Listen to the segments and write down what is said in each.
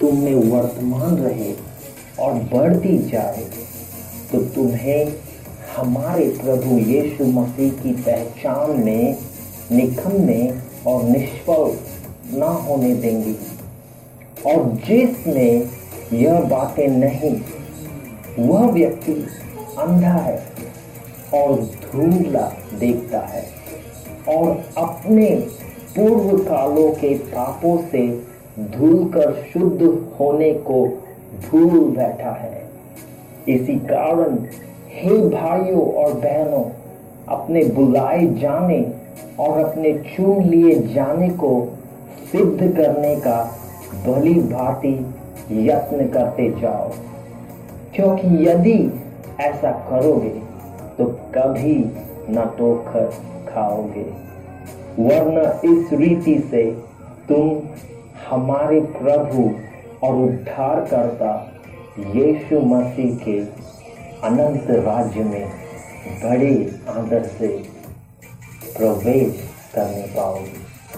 तुम में वर्तमान रहे और बढ़ती जाए, तो तुम्हें हमारे प्रभु यीशु मसीह की पहचान में निखरने और निष्फल ना होने देंगी। और जिसमें यह बातें नहीं, वह व्यक्ति अंधा है और धुंधला देखता है और अपने पूर्व कालों के पापों से धुलकर शुद्ध होने को भूल बैठा है। इसी कारण हे भाइयों और बहनों, अपने बुलाए जाने और अपने चुन लिए जाने को सिद्ध करने का भली भांति यत्न करते जाओ, क्योंकि यदि ऐसा करोगे तो कभी न ठोकर खाओगे, वरना इस रीति से तुम हमारे प्रभु और उद्धारकर्ता यीशु मसीह के अनंत राज्य में बड़े आदर से प्रवेश करने पाओगे।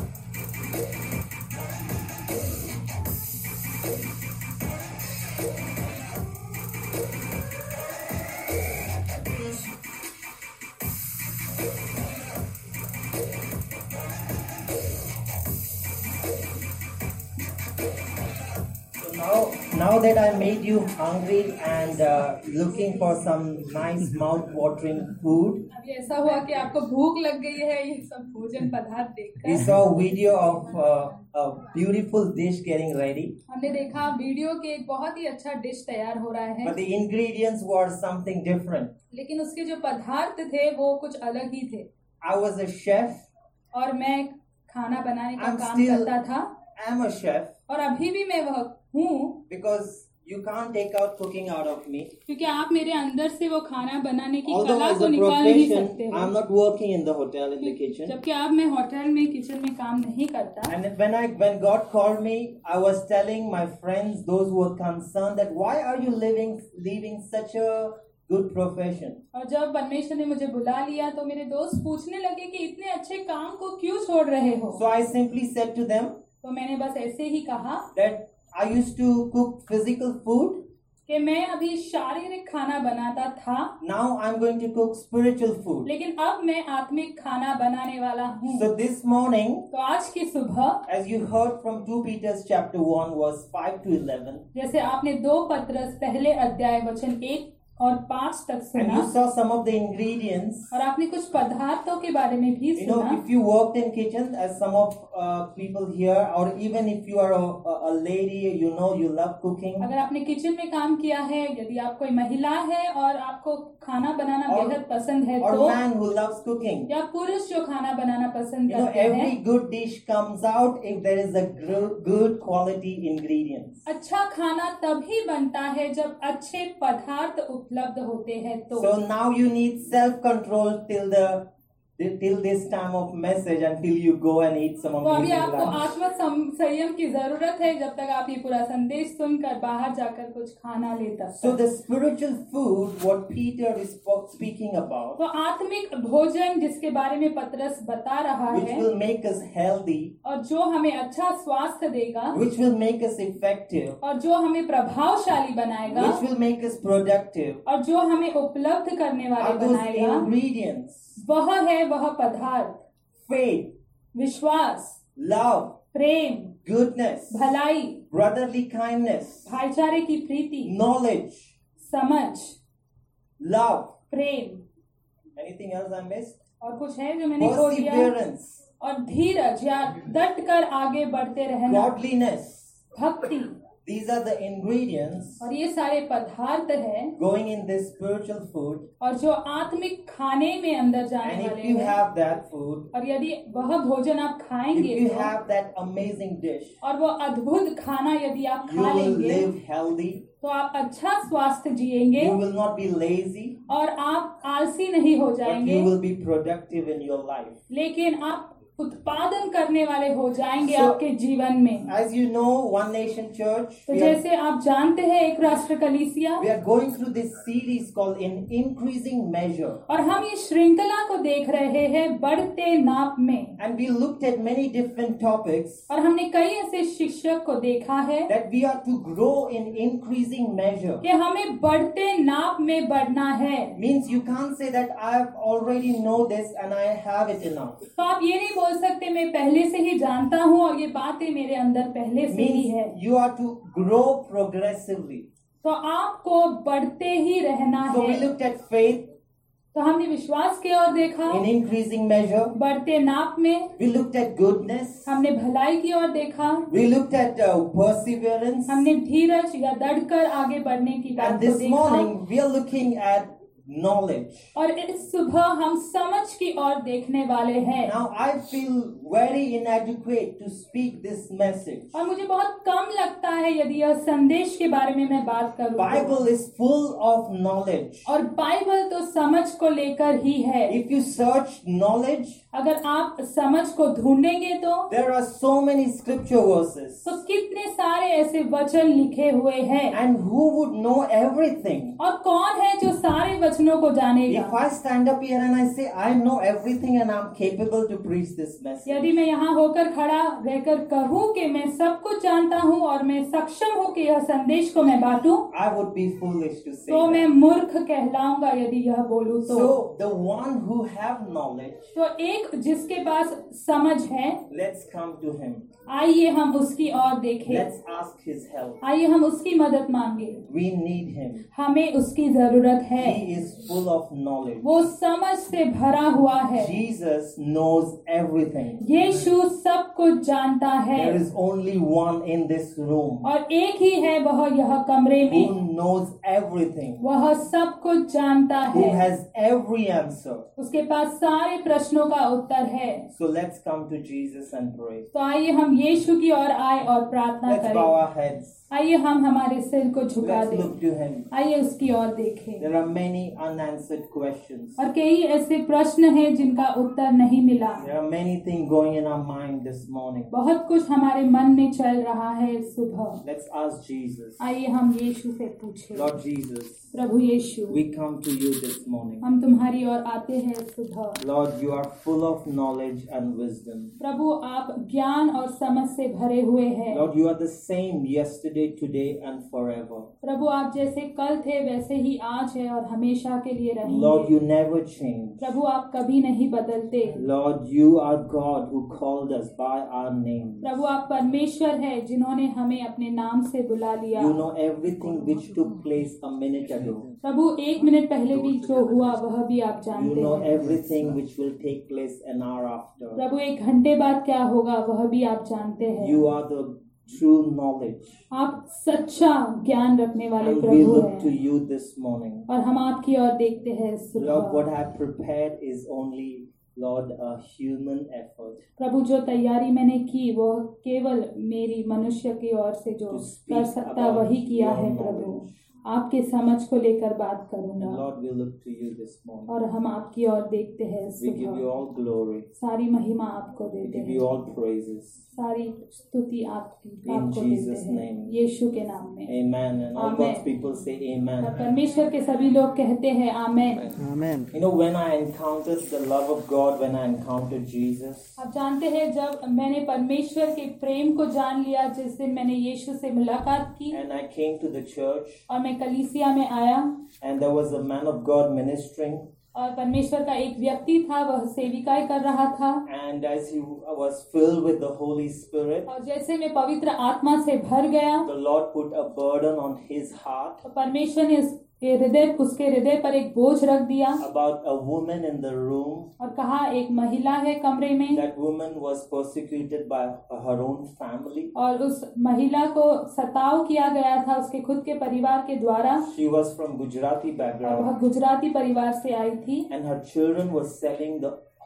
Now that I made you hungry and looking for some nice mouth-watering food, अभी ऐसा हुआ कि आपको भूख लग गई है ये सब भोजन पदार्थ we देखकर। saw a video of a beautiful dish getting ready, हमने देखा वीडियो के एक बहुत ही अच्छा डिश तैयार हो रहा है, but the ingredients were something different. लेकिन उसके जो पदार्थ थे वो कुछ अलग ही थे। I was a chef. और मैं खाना बनाने का I'm काम still- करता था I'm a chef और अभी भी मैं वह हूँ, because you can't take out cooking out of me. क्योंकि आप मेरे अंदर से वो खाना बनाने की Although कला as को a निकाल नहीं सकते profession, हो। I'm not working in the hotel in the kitchen. जबकि आप मैं होटल में किचन में काम नहीं करता। And when God called me, I was telling my friends, those who were concerned, that why are you leaving such a good profession? और जब परमेश्वर ने मुझे बुला लिया तो मेरे दोस्त पूछने लगे कि इतने अच्छे काम को क्यों छोड़ रहे हो। So I simply said to them तो मैंने बस ऐसे ही कहा that I used to cook physical food. कि मैं अभी शारीरिक खाना बनाता था, Now I'm going to cook spiritual food. लेकिन अब मैं आत्मिक खाना बनाने वाला हूँ। So this morning, तो आज की सुबह as you heard from 2 Peter chapter 1 verse 5 to 11, जैसे आपने 2 पत्रस पहले अध्याय वचन 1 और 5 तक and सुना you saw some of the ingredients. और आपने कुछ पदार्थों के बारे में भी You know, सुना। if you worked in kitchen, as some of people here, or even if you are a lady, you know you love cooking, अगर आपने किचन में काम किया है, यदि आप कोई महिला है और आपको खाना बनाना और- बेहद पसंद है or तो, man who loves cooking, या पुरुष जो खाना बनाना पसंद you know, करते every हैं, good dish comes out if there is a good quality ingredients. अच्छा खाना तभी बनता है जब अच्छे पदार्थ उपलब्ध होते हैं। तो So now you need self-control till this time of message, until you go and eat some तो अभी amazing आपको lunch. आत्म संयम की जरूरत है जब तक आप ये पूरा संदेश सुनकर बाहर जाकर कुछ खाना ले तब So तक। the spiritual food, what Peter is speaking about, तो आत्मिक भोजन जिसके बारे में पतरस बता रहा which है will make us healthy, और जो हमें अच्छा स्वास्थ्य देगा which will make us effective, और जो हमें प्रभावशाली बनाएगा which will make us productive, और जो हमें उपलब्ध करने वाले are those बनाएगा, ingredients: वह है वह पदार्थ, faith, विश्वास, love, प्रेम, goodness, भलाई, brotherly kindness, भाईचारे की प्रीति, knowledge, समझ, love. Prem. Anything else I missed? और कुछ है जो मैंने खो दिया? Perseverance, और धीरज या डट कर आगे बढ़ते रहना, godliness. भक्ति, These are the ingredients और ये सारे पदार्थ हैं going in this spiritual food. और जो आत्मिक खाने में अंदर जाने And if वाले you हैं। have that food, और यदि वह भोजन आप if खाएंगे you तो, have that amazing dish, और वो अद्भुत खाना यदि आप you खा will लेंगे live healthy. तो आप अच्छा स्वास्थ्य जिएंगे You will not be lazy, और आप आलसी नहीं हो but you जाएंगे, will be productive in your life. लेकिन आप उत्पादन करने वाले हो जाएंगे So- आपके जीवन में। As you know, One Nation Church, तो जैसे आप जानते हैं एक राष्ट्र कलीसिया, we are going through this series called In Increasing Measure. और हम इस श्रृंखला को देख रहे हैं बढ़ते नाप में। And we looked at many different topics और हमने कई ऐसे शिक्षक को देखा है that we are to grow in increasing measure. कि हमें बढ़ते नाप में बढ़ना है। Means you can't say that I already know this and I have it enough. तो आप ये नहीं बोल सकते मैं पहले से ही जानता हूँ और ये बातें मेरे अंदर पहले से ही है। Means you are to grow progressively. तो आपको बढ़ते ही रहना So we है। looked at faith तो हमने विश्वास की ओर देखा in increasing measure. बढ़ते नाप में, We looked at goodness. हमने भलाई की ओर देखा, We looked at perseverance. हमने धीरज या दृढ़कर आगे बढ़ने की बात And को this देखा। morning we are looking at knowledge. और इस सुबह हम समझ की ओर देखने वाले हैं। Now I feel very inadequate to speak this message. और मुझे बहुत कम लगता है यदि यह संदेश के बारे में मैं बात करूं। Bible is full of knowledge. और बाइबल तो समझ को लेकर ही है। If you search knowledge, अगर आप समझ को ढूंढेंगे तो there are so many scripture verses. कितने सारे ऐसे वचन लिखे हुए हैं। And who would know everything? और कौन है जो सारे वचनों को जानेगा? If I stand up here and I say I know everything and I'm capable to preach this message, यदि मैं यहाँ होकर खड़ा रहकर कहूँ कि मैं सब कुछ जानता हूँ और मैं सक्षम हूँ कि यह संदेश को मैं बांटूं, I would be foolish to say तो मैं that. मूर्ख कहलाऊंगा यदि यह बोलूँ तो। So the one who have knowledge, तो एक जिसके पास समझ है, let's come to him. आइए हम उसकी ओर देखें। Let's ask his help. आइए हम उसकी मदद मांगे। We need him. हमें उसकी जरूरत है। He is full of knowledge. वो समझ से भरा हुआ है। Jesus knows everything. यीशु सब कुछ जानता है। There is only one in this room और एक ही है वह यह कमरे who में। knows everything, वह सब कुछ जानता who है। has every answer. उसके पास सारे प्रश्नों का उत्तर है। So let's come to Jesus and pray. तो आइए हम यीशु की ओर आए और प्रार्थना Let's bow करें। our heads. आइए हम हमारे सिर को झुका Let's दें। look to him. आइए उसकी ओर देखें। There are many unanswered questions. और कई ऐसे प्रश्न हैं जिनका उत्तर नहीं मिला। There are many things going in our mind this morning. बहुत कुछ हमारे मन में चल रहा है इस सुबह। Let's ask Jesus. आइए हम यीशु से पूछें। Lord Jesus, Prabhu Yeshu, we come to you this morning. हम तुम्हारी ओर आते हैं इस सुबह। Lord, you are full of knowledge and wisdom. प्रभु आप ज्ञान और समझ से भरे हुए हैं। Lord, you are the same yesterday, today, and forever. प्रभु आप जैसे कल थे वैसे ही आज है और हमेशा के लिए Lord, रहेंगे। you never change. प्रभु आप कभी नहीं बदलते। Lord, you are God who called us by our name. प्रभु आप परमेश्वर है जिन्होंने हमें अपने नाम से बुला लिया। You know everything which took place a minute ago. प्रभु एक मिनट पहले भी जो हुआ वह भी आप You जानते know हैं। everything which will take place an hour after. प्रभु एक घंटे बाद क्या होगा वह भी आप जानते हैं। You are the true knowledge. आप सच्चा ज्ञान रखने वाले And we Prabhu look to हैं you this morning. और हम आपकी ओर देखते हैं इस Lord, what सुबह। I have prepared is only, Lord, a human effort प्रभु जो तैयारी मैंने की वो केवल मेरी मनुष्य की ओर से जो to speak कर सकता about वही किया your है। प्रभु knowledge. आपके समझ को लेकर बात And करूंगा Lord, we look to you this morning. और हम आपकी ओर देखते हैं इस We give you सुबह। all glory. सारी महिमा आपको We देते give हैं, you all praises. सारी स्तुति आपकी In आपको देते Jesus' हैं name. यीशु के नाम में। Amen. And all Amen. God's people say और amen. परमेश्वर के सभी लोग कहते हैं आमेन। Amen. You know, when I encountered the love of God, when I encountered Jesus, आप जानते हैं जब मैंने परमेश्वर के प्रेम को जान लिया जिस दिन मैंने यीशु से मुलाकात की and I came to the church, और मैं कलीसिया में आया and there was a man of God ministering, और परमेश्वर का एक व्यक्ति था वह सेविकाएं कर रहा था and as he was filled with the Holy Spirit, और जैसे मैं पवित्र आत्मा से भर गया the Lord put a burden on his heart तो परमेश्वर ने उसके हृदय पर एक बोझ रख दिया about a woman in the room. और कहा एक महिला है कमरे में That woman was persecuted by her own family. और उस महिला को सताव किया गया था उसके खुद के परिवार के द्वारा She was from Gujarati और वह background, गुजराती परिवार से आई थी and her children were selling the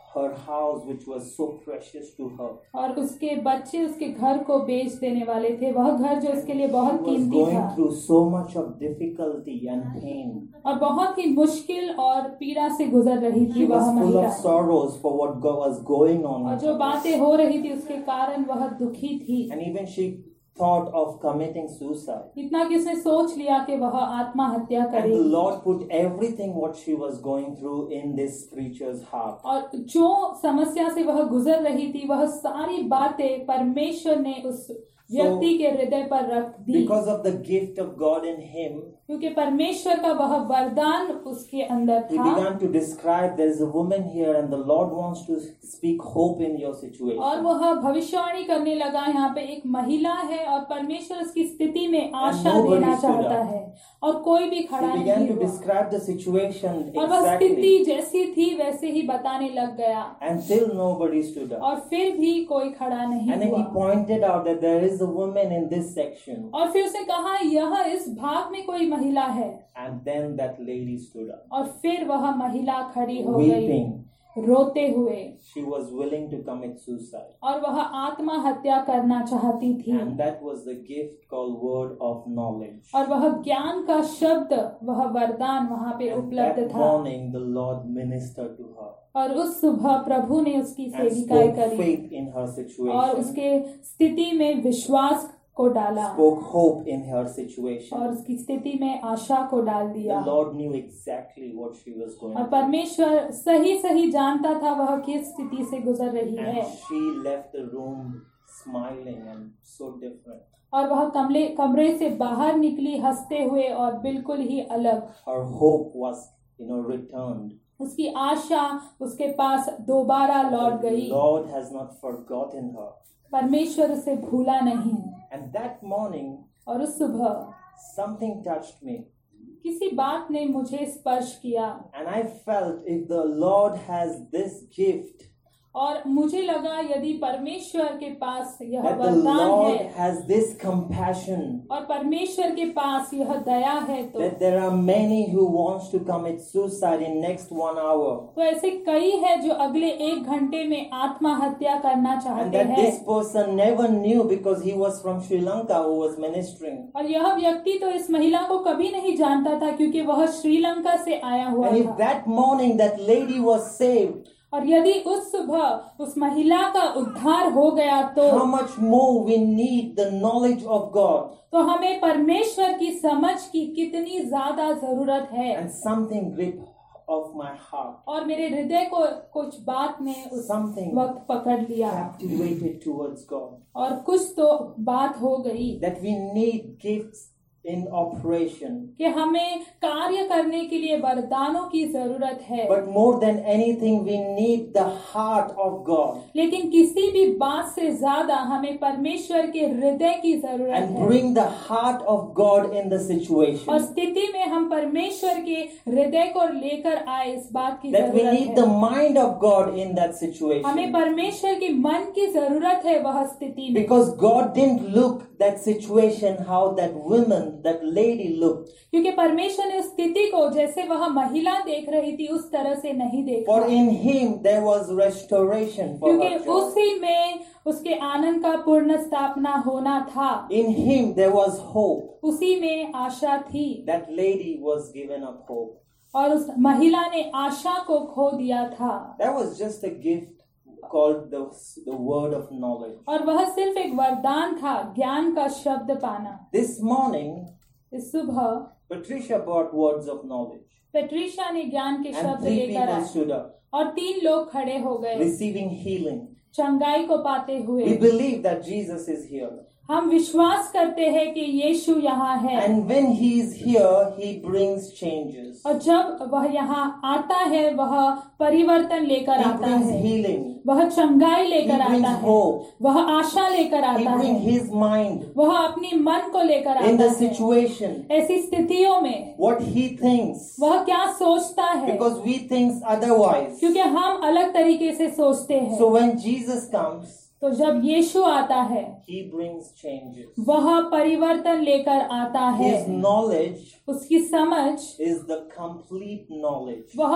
her house, which was so precious to her. और उसके बच्चे उसके घर को बेच देने वाले थे, वह घर जो उसके लिए बहुत She was कीमती going था through so much of difficulty and pain. और बहुत ही मुश्किल और पीड़ा से गुजर रही She थी was वह full महिला, of sorrows for what was going on और in जो her. बातें हो रही थी उसके कारण वह दुखी थी, And even she thought of committing suicide. इतना कि उसने सोच लिया कि वह आत्महत्या And the करेगी। Lord put everything what she was going through in this preacher's heart. और जो समस्या से वह गुजर रही थी वह सारी बातें परमेश्वर ने उस व्यक्ति के हृदय पर रख दी, Because of the gift of God in him, क्योंकि परमेश्वर का वह वरदान उसके अंदर he था। began to describe there is a woman here and the Lord wants to speak hope in your और situation. वह भविष्यवाणी करने लगा, यहाँ पे एक महिला है और परमेश्वर उसकी स्थिति में आशा nobody देना stood चाहता up. है, और कोई भी खड़ा He began नहीं to हुआ, describe the situation और वह स्थिति exactly जैसी थी वैसे ही बताने लग गया, until nobody stood up. और फिर भी कोई खड़ा नहीं And then he हुआ। pointed out that there is a woman in this section. और फिर उसने कहा यह इस भाग में कोई महिला है, And then that lady stood up, और फिर वह महिला खड़ी हो गई weeping. रोते हुए, She was willing to commit suicide. और वह आत्महत्या करना चाहती थी, And that was the gift called word of knowledge. और वह ज्ञान का शब्द, वह वरदान वहां पे And उपलब्ध that था। morning the Lord ministered to her और उस सुबह प्रभु ने उसकी and सेविकाई spoke करी faith in her और situation, उसके स्थिति में विश्वास को डाला spoke hope in her situation. और उसकी स्थिति में आशा को डाल The दिया, Lord knew exactly what she was going और through. परमेश्वर सही सही जानता था वह किस स्थिति से गुजर रही है, And she left the room smiling and so different. और वह कमरे से बाहर निकली हंसते हुए और बिल्कुल ही अलग। Her hope was, returned. उसकी आशा उसके पास दोबारा लौट The गई, Lord has not forgotten her. परमेश्वर उसे भूला नहीं। And that morning, और उस सुबह something touched me. किसी बात ने मुझे स्पर्श किया, And I felt if the Lord has this gift, और मुझे लगा यदि परमेश्वर के पास यह that the वरदान Lord है has this compassion, और परमेश्वर के पास यह दया है, that there are many who wants to commit suicide in next 1 hour. तो ऐसे कई है जो अगले 1 घंटे में आत्महत्या करना And चाहते that हैं, this person never knew because he was from Sri Lanka who was ministering. और यह व्यक्ति तो इस महिला को कभी नहीं जानता था क्योंकि वह श्रीलंका से आया हुआ And if था। that morning that lady was saved, और यदि उस सुबह उस महिला का उद्धार हो गया तो how much more we need the knowledge of God. तो हमें परमेश्वर की समझ की कितनी ज्यादा जरूरत है। And something gripped of my heart, और मेरे हृदय को कुछ बात ने उस something वक्त पकड़ लिया, captivated towards God. और कुछ तो बात हो गई That we need gifts in operation. कि हमें कार्य करने के लिए वरदानों की जरूरत है, But more than anything, we need the heart of God. लेकिन किसी भी बात से ज्यादा हमें परमेश्वर के हृदय की जरूरत And है। bring the heart of God in the और situation. स्थिति में हम परमेश्वर के हृदय को लेकर आए, इस बात की That we जरूरत need the है। mind of God in that हमें situation. परमेश्वर के मन की जरूरत है वह स्थिति में, Because God didn't look that situation how that woman, that lady looked. क्योंकि परमेश्वर ने उस स्थिति को जैसे वह महिला देख रही थी उस तरह से नहीं देखा, For in him there was restoration for क्योंकि her joy. उसी में उसके आनंद का पूर्ण स्थापना होना था, In him there was hope. उसी में आशा थी, That lady was given up hope. और उस महिला ने आशा को खो दिया था। That was just a gift called the word of knowledge. और वह सिर्फ एक वरदान था, ज्ञान का शब्द पाना। This morning, इस सुबह Patricia brought words of knowledge. Patricia ने ज्ञान के And शब्द 3 लेकर people आए stood up, और 3 लोग खड़े हो गए receiving healing. चंगाई को पाते हुए। We believe that Jesus is here. हम विश्वास करते हैं कि यीशु यहाँ है, And when he is here, he brings changes. और जब वह यहाँ आता है वह परिवर्तन लेकर He आता brings है, healing. वह चंगाई He लेकर brings आता है, hope. वह आशा लेकर He आता brings है, his mind वह अपनी मन को लेकर in आता the है। situation. ऐसी स्थितियों में What he thinks. वह क्या सोचता है, Because we think otherwise. क्योंकि हम अलग तरीके से सोचते हैं। So when Jesus comes, तो जब यीशु आता है he brings changes. वह परिवर्तन लेकर आता है। His knowledge उसकी समझ, is the complete knowledge. वह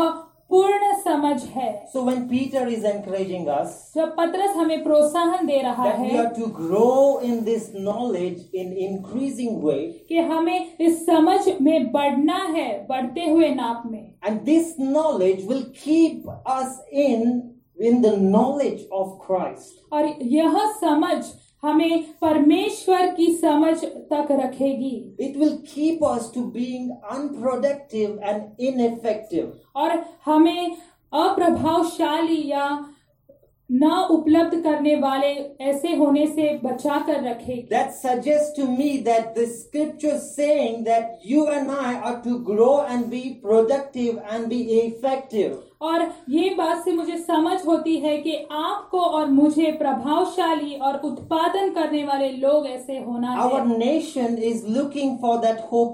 पूर्ण समझ है। So when Peter is encouraging us जब पतरस हमें प्रोत्साहन दे रहा that we है are to grow in this knowledge in increasing way, कि हमें इस समझ में बढ़ना है, बढ़ते हुए नाप में, and this knowledge will keep us in the knowledge of Christ. और यह समझ हमें परमेश्वर की समझ तक रखेगी। It will keep us to being unproductive and ineffective. और हमें अप्रभावशाली या न उपलब्ध करने वाले ऐसे होने से बचा कर रखेगी। That suggests to me that the scripture saying that you and I are to grow and be productive and be effective. और ये बात से मुझे समझ होती है कि आपको और मुझे प्रभावशाली और उत्पादन करने वाले लोग ऐसे होना है। Our nation is looking for that hope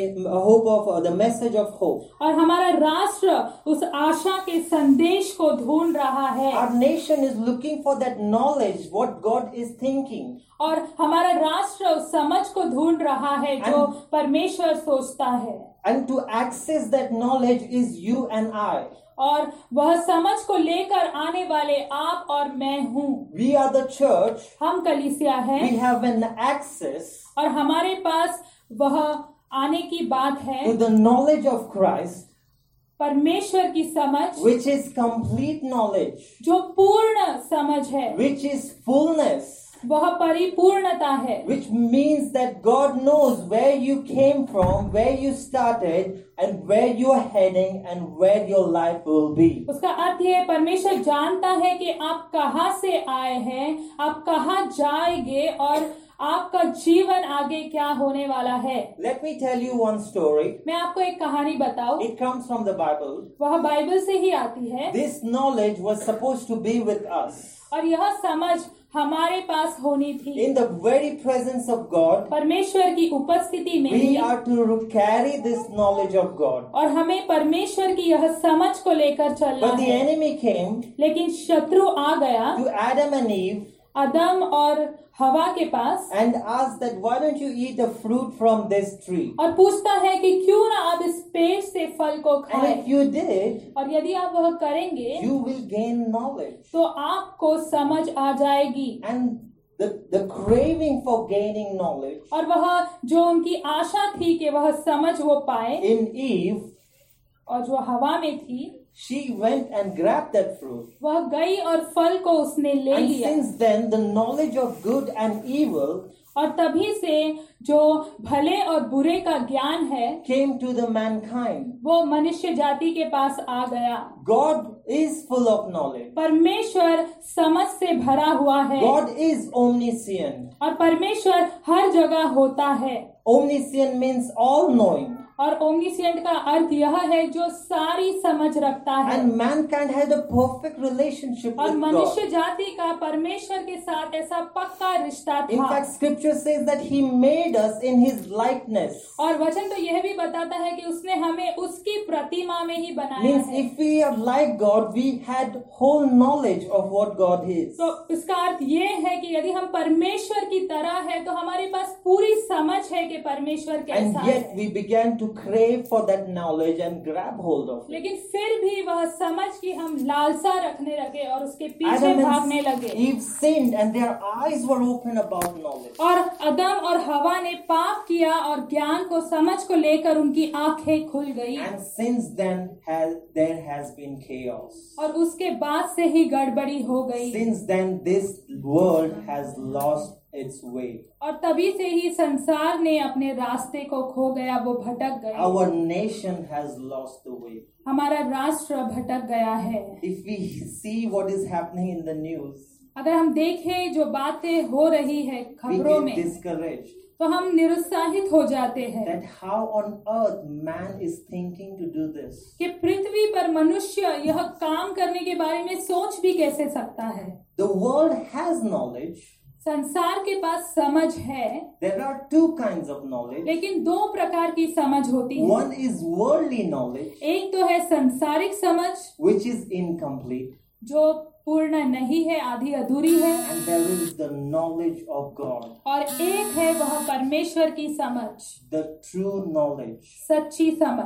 of the message of hope. और हमारा राष्ट्र उस आशा के संदेश को ढूंढ रहा है। Our nation is looking for that knowledge what God is thinking. और हमारा राष्ट्र उस समझ को ढूंढ रहा है जो परमेश्वर सोचता है। And to access that knowledge is you and I. और वह समझ को लेकर आने वाले आप और मैं हूँ। We are the church. हम कलीसिया हैं। We have an access और हमारे पास वह आने की बात है to the knowledge of Christ, परमेश्वर की समझ, which is complete knowledge, जो पूर्ण समझ है, which is fullness, वह परिपूर्णता है, which means that God knows where you came from, where you started, and where you are heading, and where your life will be. उसका अर्थ ये है परमेश्वर जानता है कि आप कहाँ से आए हैं, आप कहाँ जाएंगे और आपका जीवन आगे क्या होने वाला है। Let me tell you one story. मैं आपको एक कहानी बताऊं, It comes from the Bible. वह बाइबल से ही आती है। This knowledge was supposed to be with us. और यह समझ हमारे पास होनी थी। In the very presence of God, परमेश्वर की उपस्थिति में we he, are to carry this knowledge of God. और हमें परमेश्वर की यह समझ को लेकर चलना But the है। enemy came लेकिन शत्रु आ गया to Adam and Eve अदम और हवा के पास and asked that why don't you eat a fruit from this tree? और पूछता है कि क्यों ना आप इस पेड़ से फल को And खाएं, if you did, और यदि आप वह करेंगे you will gain knowledge. तो आपको समझ आ जाएगी। And the craving for gaining knowledge और वह जो उनकी आशा थी कि वह समझ वो पाए, in Eve, और जो हवा में थी, she went and grabbed that fruit. वह गई और फल को उसने ले And लिया। since then, the knowledge of good and evil और तभी से जो भले और बुरे का ज्ञान है came to the mankind. वो मनुष्य जाति के पास आ गया। God is full of knowledge. परमेश्वर समझ से भरा हुआ है God is omniscient. और परमेश्वर हर जगह होता है। Omniscient means all knowing. और ओमनिसेंट का अर्थ यह है जो सारी समझ रखता है। And mankind had a perfect relationship और with मनुष्य God. जाति का परमेश्वर के साथ ऐसा पक्का रिश्ता In था। fact, scripture says that he made us in his likeness. और वचन तो यह भी बताता है कि उसने हमें उसकी प्रतिमा में ही बनाया Means है। if we are like God, we had whole knowledge of what God is. तो इसका अर्थ ये है कि यदि हम परमेश्वर की तरह है तो हमारे पास पूरी समझ है कि परमेश्वर And कैसा yet है। we began to crave for that knowledge and grab hold of it. लेकिन फिर भी वह समझ की हम लालसा रखने लगे और उसके पीछे Adam भागने and लगे। Eve sinned and their eyes were open about knowledge. और अदम और हवा ने पाप किया और ज्ञान को समझ को लेकर उनकी आंखें खुल गई। And since then there has been chaos. और उसके बाद से ही गड़बड़ी हो गई। Since then this world has lost its way. और तभी से ही संसार ने अपने रास्ते को खो गया, वो भटक गया। Our nation has lost the way. हमारा राष्ट्र भटक गया है। If we see what is happening in the news, अगर हम देखें जो बातें हो रही है we खबरों get में, discouraged तो हम निरुत्साहित हो जाते हैं that how on earth man is thinking to do this. कि पृथ्वी पर मनुष्य यह काम करने के बारे में सोच भी कैसे सकता है। The world has knowledge. संसार के पास समझ है, There are two kinds of knowledge. लेकिन दो प्रकार की समझ होती है। One is worldly knowledge, एक तो है संसारिक समझ which is incomplete, जो पूर्ण नहीं है, आधी अधूरी है, and there is the knowledge of God, और एक है वह परमेश्वर की समझ, the true knowledge. सच्ची समझ।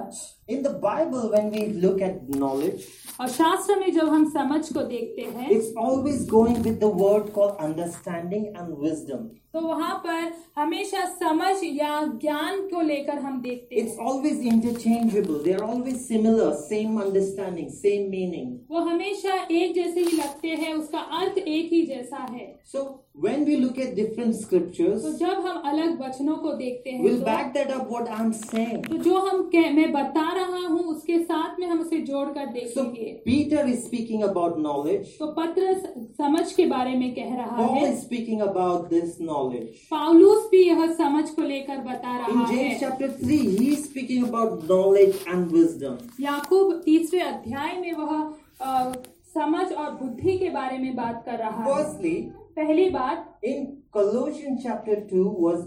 In the Bible, when we look at knowledge, और शास्त्र में जब हम समझ को देखते हैं it's always going with the word called understanding and wisdom. तो वहाँ पर हमेशा समझ या ज्ञान को लेकर हम देखते It's हैं। always interchangeable. They are always similar, same understanding, same meaning. वो हमेशा एक जैसे ही लगते हैं, उसका अर्थ एक ही जैसा है। So when we look at different तो scriptures, जब हम अलग वचनों को देखते हैं we'll back that up what I'm saying. तो जो मैं बता रहा हूँ उसके साथ में हम उसे जोड़कर So देखेंगे। Peter is speaking about knowledge. तो पत्र समझ के बारे में कह रहा Paul है, is speaking about this knowledge. पौलुस भी यह समझ को लेकर बता In रहा James है। chapter 3, he is speaking about knowledge and wisdom. याकूब 3 अध्याय में वह समझ और बुद्धि के बारे में बात कर रहा है। Firstly, पहली बात, in Colossians chapter 2 was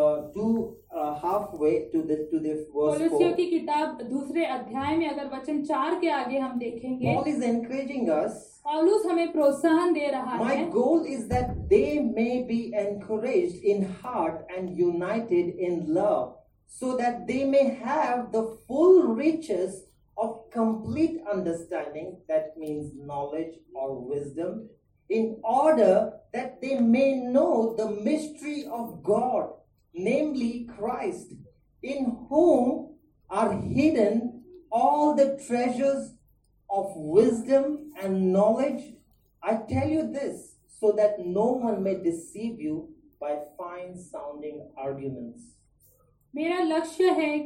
halfway to the verse कोलोसियों 4. की किताब 2 अध्याय में अगर वचन 4 के आगे हम देखेंगे, Paul is encouraging us. पौलुस हमें प्रोत्साहन दे रहा My है goal is that they may be encouraged in heart and united in love, so that they may have the full riches of complete understanding, that means knowledge or wisdom, in order that they may know the mystery of God, namely Christ, in whom are hidden all the treasures of wisdom and knowledge. I tell you this so that no one may deceive you by fine sounding arguments. मेरा लक्ष्य है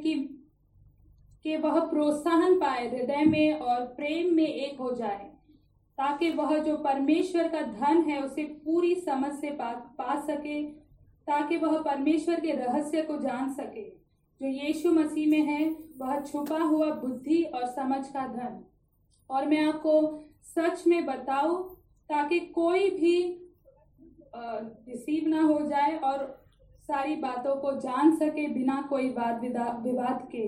कि वह प्रोत्साहन पाए हृदय में और प्रेम में एक हो जाए, ताकि वह जो परमेश्वर का धन है उसे पूरी समझ से पा सके, ताकि वह परमेश्वर के रहस्य को जान सके जो यीशु मसीह में है, वह छुपा हुआ बुद्धि और समझ का धन। और मैं आपको सच में बताऊं ताकि कोई भी डिसीव ना हो जाए और सारी बातों को जान सके बिना कोई वाद विवाद के।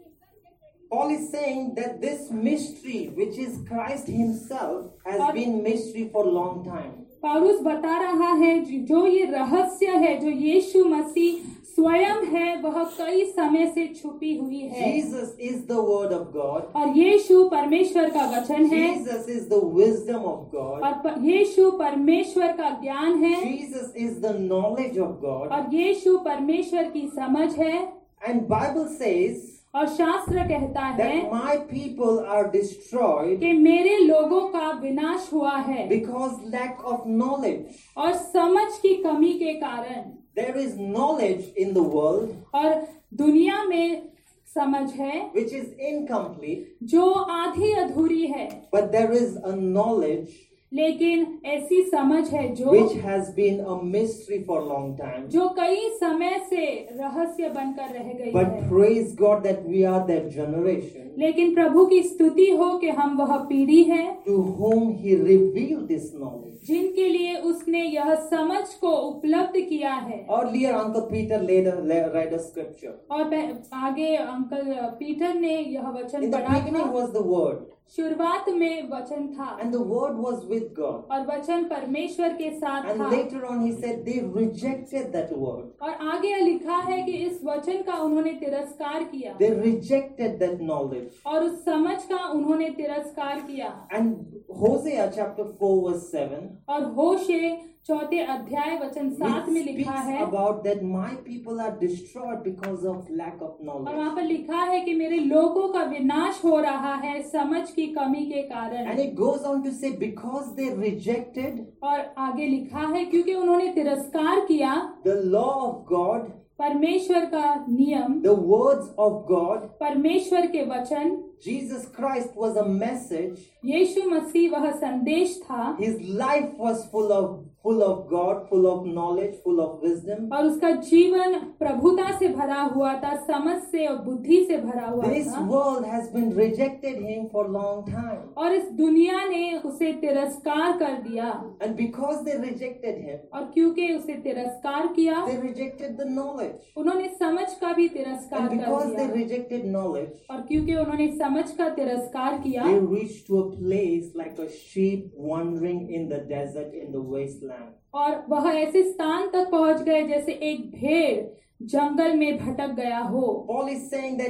Paul is saying that this mystery, which is Christ himself, has been mystery for a long time. पौलुस बता रहा है जो ये रहस्य है, जो यीशु मसीह स्वयं है, वह कई समय से छुपी हुई है। Jesus is the word of God. और यीशु परमेश्वर का वचन है। Jesus is the wisdom of God. और यीशु परमेश्वर का ज्ञान है। Jesus is the knowledge of God. और यीशु परमेश्वर की समझ है। And Bible says और शास्त्र कहता है that my people are destroyed कि मेरे लोगों का विनाश हुआ है because lack of knowledge. और समझ की कमी के कारण। There is knowledge in the world और दुनिया में समझ है which is incomplete, जो आधी अधूरी है, but there is a knowledge लेकिन ऐसी समझ है which has been a mystery for a long time. जो कई समय से रहस्य बनकर रह गई But है। praise God that we are that generation लेकिन प्रभु की स्तुति हो कि हम वह पीढ़ी है to whom He revealed this knowledge. जिनके लिए उसने यह समझ को उपलब्ध किया है। Earlier, Uncle Peter read a scripture. और आगे अंकल पीटर ने यह वचन In the पढ़ा beginning था। was the Word, शुरुआत में वचन था and the Word was with God. और वचन परमेश्वर के साथ And था। later on, He said they rejected that Word. और आगे लिखा है कि इस वचन का उन्होंने तिरस्कार किया They rejected that knowledge. और उस समझ का उन्होंने तिरस्कार किया। And Hosea chapter 4 verse 7 और होशे 4 अध्याय वचन 7 में लिखा speaks है about that my people are destroyed because of lack of और knowledge. वहाँ पर लिखा है कि मेरे लोगों का विनाश हो रहा है समझ की कमी के And कारण। it goes on to say because they rejected और आगे लिखा है क्योंकि उन्होंने तिरस्कार किया the law of God, परमेश्वर का नियम, the words of God. परमेश्वर के वचन, Jesus Christ was a message. यीशु मसीह वह संदेश था His life was full of God, full of knowledge, full of wisdom. और उसका जीवन प्रभुता से भरा हुआ था, समझ से और बुद्धि से भरा हुआ This था। world has been rejected him for a long time. और इस दुनिया ने उसे तिरस्कार कर दिया And because they rejected him, और क्योंकि उसे तिरस्कार किया they rejected the knowledge. उन्होंने समझ का भी तिरस्कार And कर because they दिया rejected knowledge, और क्योंकि उन्होंने समझ का तिरस्कार किया they reached to a place like a sheep wandering in the desert in the wasteland. और वह ऐसे स्थान तक पहुंच गए जैसे एक भेड़ जंगल में भटक गया हो। Paul is saying that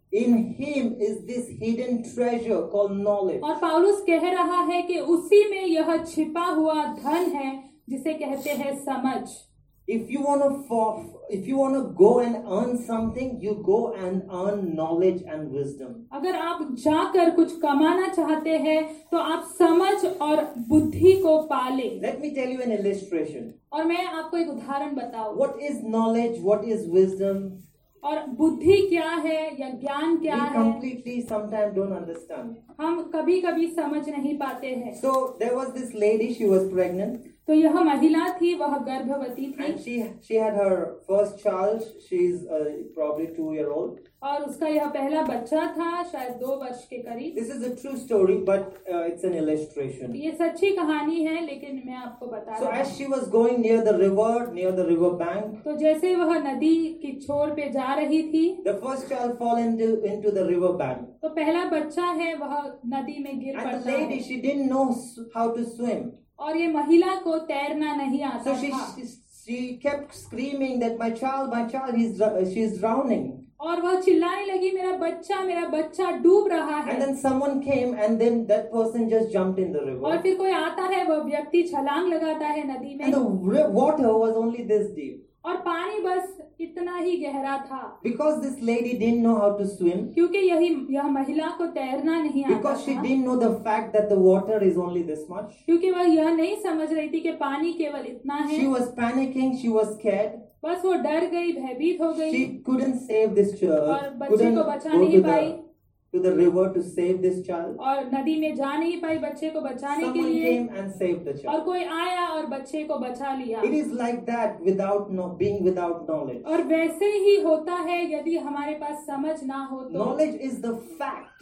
In him is this hidden treasure called knowledge. और पौलुस कह रहा है कि उसी में यह छिपा हुआ धन है जिसे कहते हैं समझ। If you want to go and earn something, you go and earn knowledge and wisdom. अगर आप जाकर कुछ कमाना चाहते हैं तो आप समझ और बुद्धि को पाले। Let me tell you an illustration. और मैं आपको एक उदाहरण बताऊं। What is knowledge? What is wisdom? और बुद्धि क्या है या ज्ञान क्या We है, completely sometimes don't understand. हम कभी कभी समझ नहीं पाते हैं। So there was this lady, she was pregnant, तो यह महिला थी, वह गर्भवती थी and she had her first child. She's probably 2-year-old. और उसका यह पहला बच्चा था, शायद 2 वर्ष के करीब। This is a true story, but it's an illustration. ये सच्ची कहानी है, लेकिन मैं आपको बता So रहा as हूँ। she was going near the river bank, तो जैसे वह नदी की छोर पे जा रही थी, the first child fall into the river bank. तो पहला बच्चा है वह नदी में गिर And the पड़ता lady, है। she didn't know how to swim. और ये महिला को तैरना नहीं आता So था she kept screaming that my child, she's drowning. और वह चिल्लाने लगी, मेरा बच्चा डूब रहा And है। then someone came, and then that person just jumped in the और river. फिर कोई आता है, वह व्यक्ति छलांग लगाता है नदी And the में, water was only this deep. और पानी बस इतना ही गहरा था। Because this lady didn't know how to swim, क्योंकि यह महिला को तैरना नहीं आता because she था, didn't know the fact that the water is only this much. क्योंकि वह यह नहीं समझ रही थी कि पानी केवल इतना है। She was panicking, she was scared. बस वो डर गई, भयभीत हो गई She couldn't save this और child, बच्चे couldn't को बचा go नहीं पाई to the river to save this child. और नदी में जा नहीं पाई बच्चे को बचाने के Someone लिए। came and saved the और child. कोई आया और बच्चे को बचा लिया। It is like that being without knowledge. और वैसे ही होता है यदि हमारे पास समझ ना हो तो। Knowledge is the fact.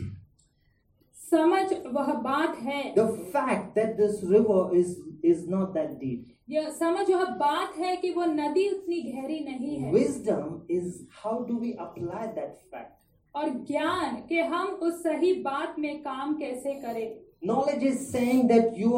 समझ वह बात है, The fact that this river is not that deep. यह समझ वह बात है कि वो नदी उतनी गहरी नहीं है। Wisdom is how do we apply that fact. और ज्ञान कि हम उस सही बात में काम कैसे करें। Knowledge is saying that you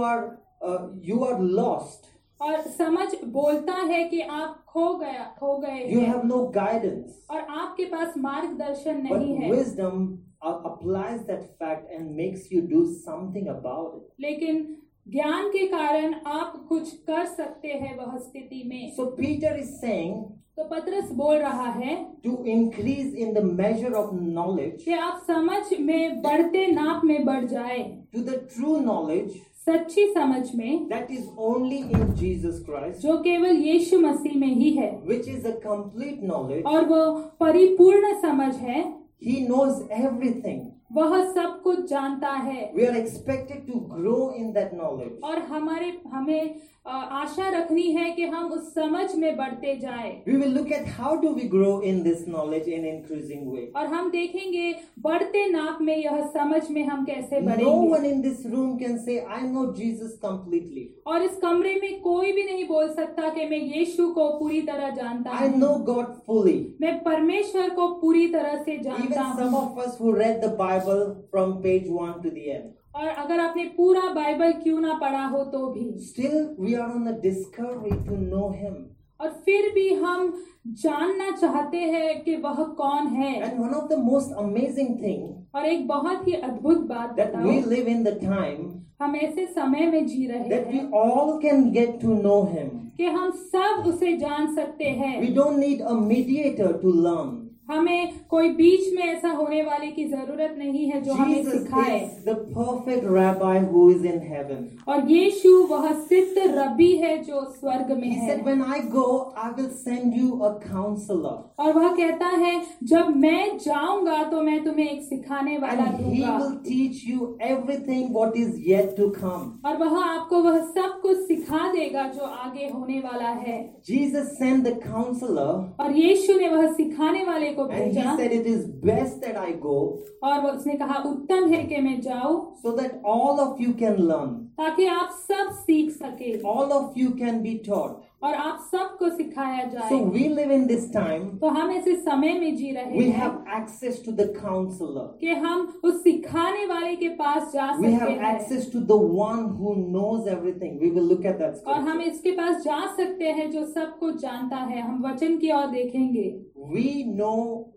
are lost. और समझ बोलता है कि आप खो गए You हैं have no guidance. और आपके पास मार्गदर्शन But नहीं है। wisdom applies that fact and makes you do something about it. लेकिन ज्ञान के कारण आप कुछ कर सकते हैं वह स्थिति में। So Peter is saying तो पतरस बोल रहा है to increase in the measure of knowledge, कि आप समझ में बढ़ते नाप में बढ़ जाए, to the true knowledge सच्ची समझ में that is only in Jesus Christ, जो केवल यीशु मसीह में ही है which is a complete knowledge. और वो परिपूर्ण समझ है। He knows everything. वह सब कुछ जानता है We are expected to grow in that knowledge. और हमें आशा रखनी है कि हम उस समझ में बढ़ते जाएं। We will look at how do we grow in this knowledge in increasing way. और हम देखेंगे बढ़ते नाप में यह समझ में हम कैसे No बढ़ेंगे। one in this room can say, I know Jesus completely. और इस कमरे में कोई भी नहीं बोल सकता कि मैं यीशु को पूरी तरह जानता I हूँ, know God fully. मैं परमेश्वर को पूरी तरह से जानता Even some हूँ। of us who read the Bible from page 1 to the end. और अगर आपने पूरा बाइबल क्यों ना पढ़ा हो तो भी, Still, we are on a discovery to know Him. और फिर भी हम जानना चाहते हैं कि वह कौन है। And one of the most amazing thing और एक बहुत ही अद्भुत बात that बताओ, we live in the time हम ऐसे समय में जी रहे that we हैं all can get to know Him. कि हम सब उसे जान सकते हैं। We don't need a mediator to learn. हमें कोई बीच में ऐसा होने वाले की जरूरत नहीं है जो हमें Jesus सिखाए। is the perfect rabbi who is in heaven. और यीशु वह सिद्ध रब्बी है जो स्वर्ग में He है। said, when I go, I will send you a counselor. और वह कहता है जब मैं जाऊंगा तो मैं तुम्हें एक सिखाने वाला And He दूंगा will teach you everything what is yet to come. और वह आपको वह सब कुछ सिखा देगा जो आगे होने वाला है। Jesus sent the counselor और यीशु ने वह सिखाने वाले को and He भेजा said, it is best that I go और उसने कहा उत्तम है कि मैं जाऊं so that all of you can learn. ताकि आप सब सीख सके All of you can be taught. और आप सबको सिखाया जाए। So we live in this time. तो हम ऐसे समय में जी रहे We हैं have access to the counselor. कि हम उस सिखाने वाले के पास जा We सकते have हैं access to the one who knows everything. We will look at that और हम scripture. इसके पास जा सकते हैं जो सब कुछ जानता है। हम वचन की ओर देखेंगे। We know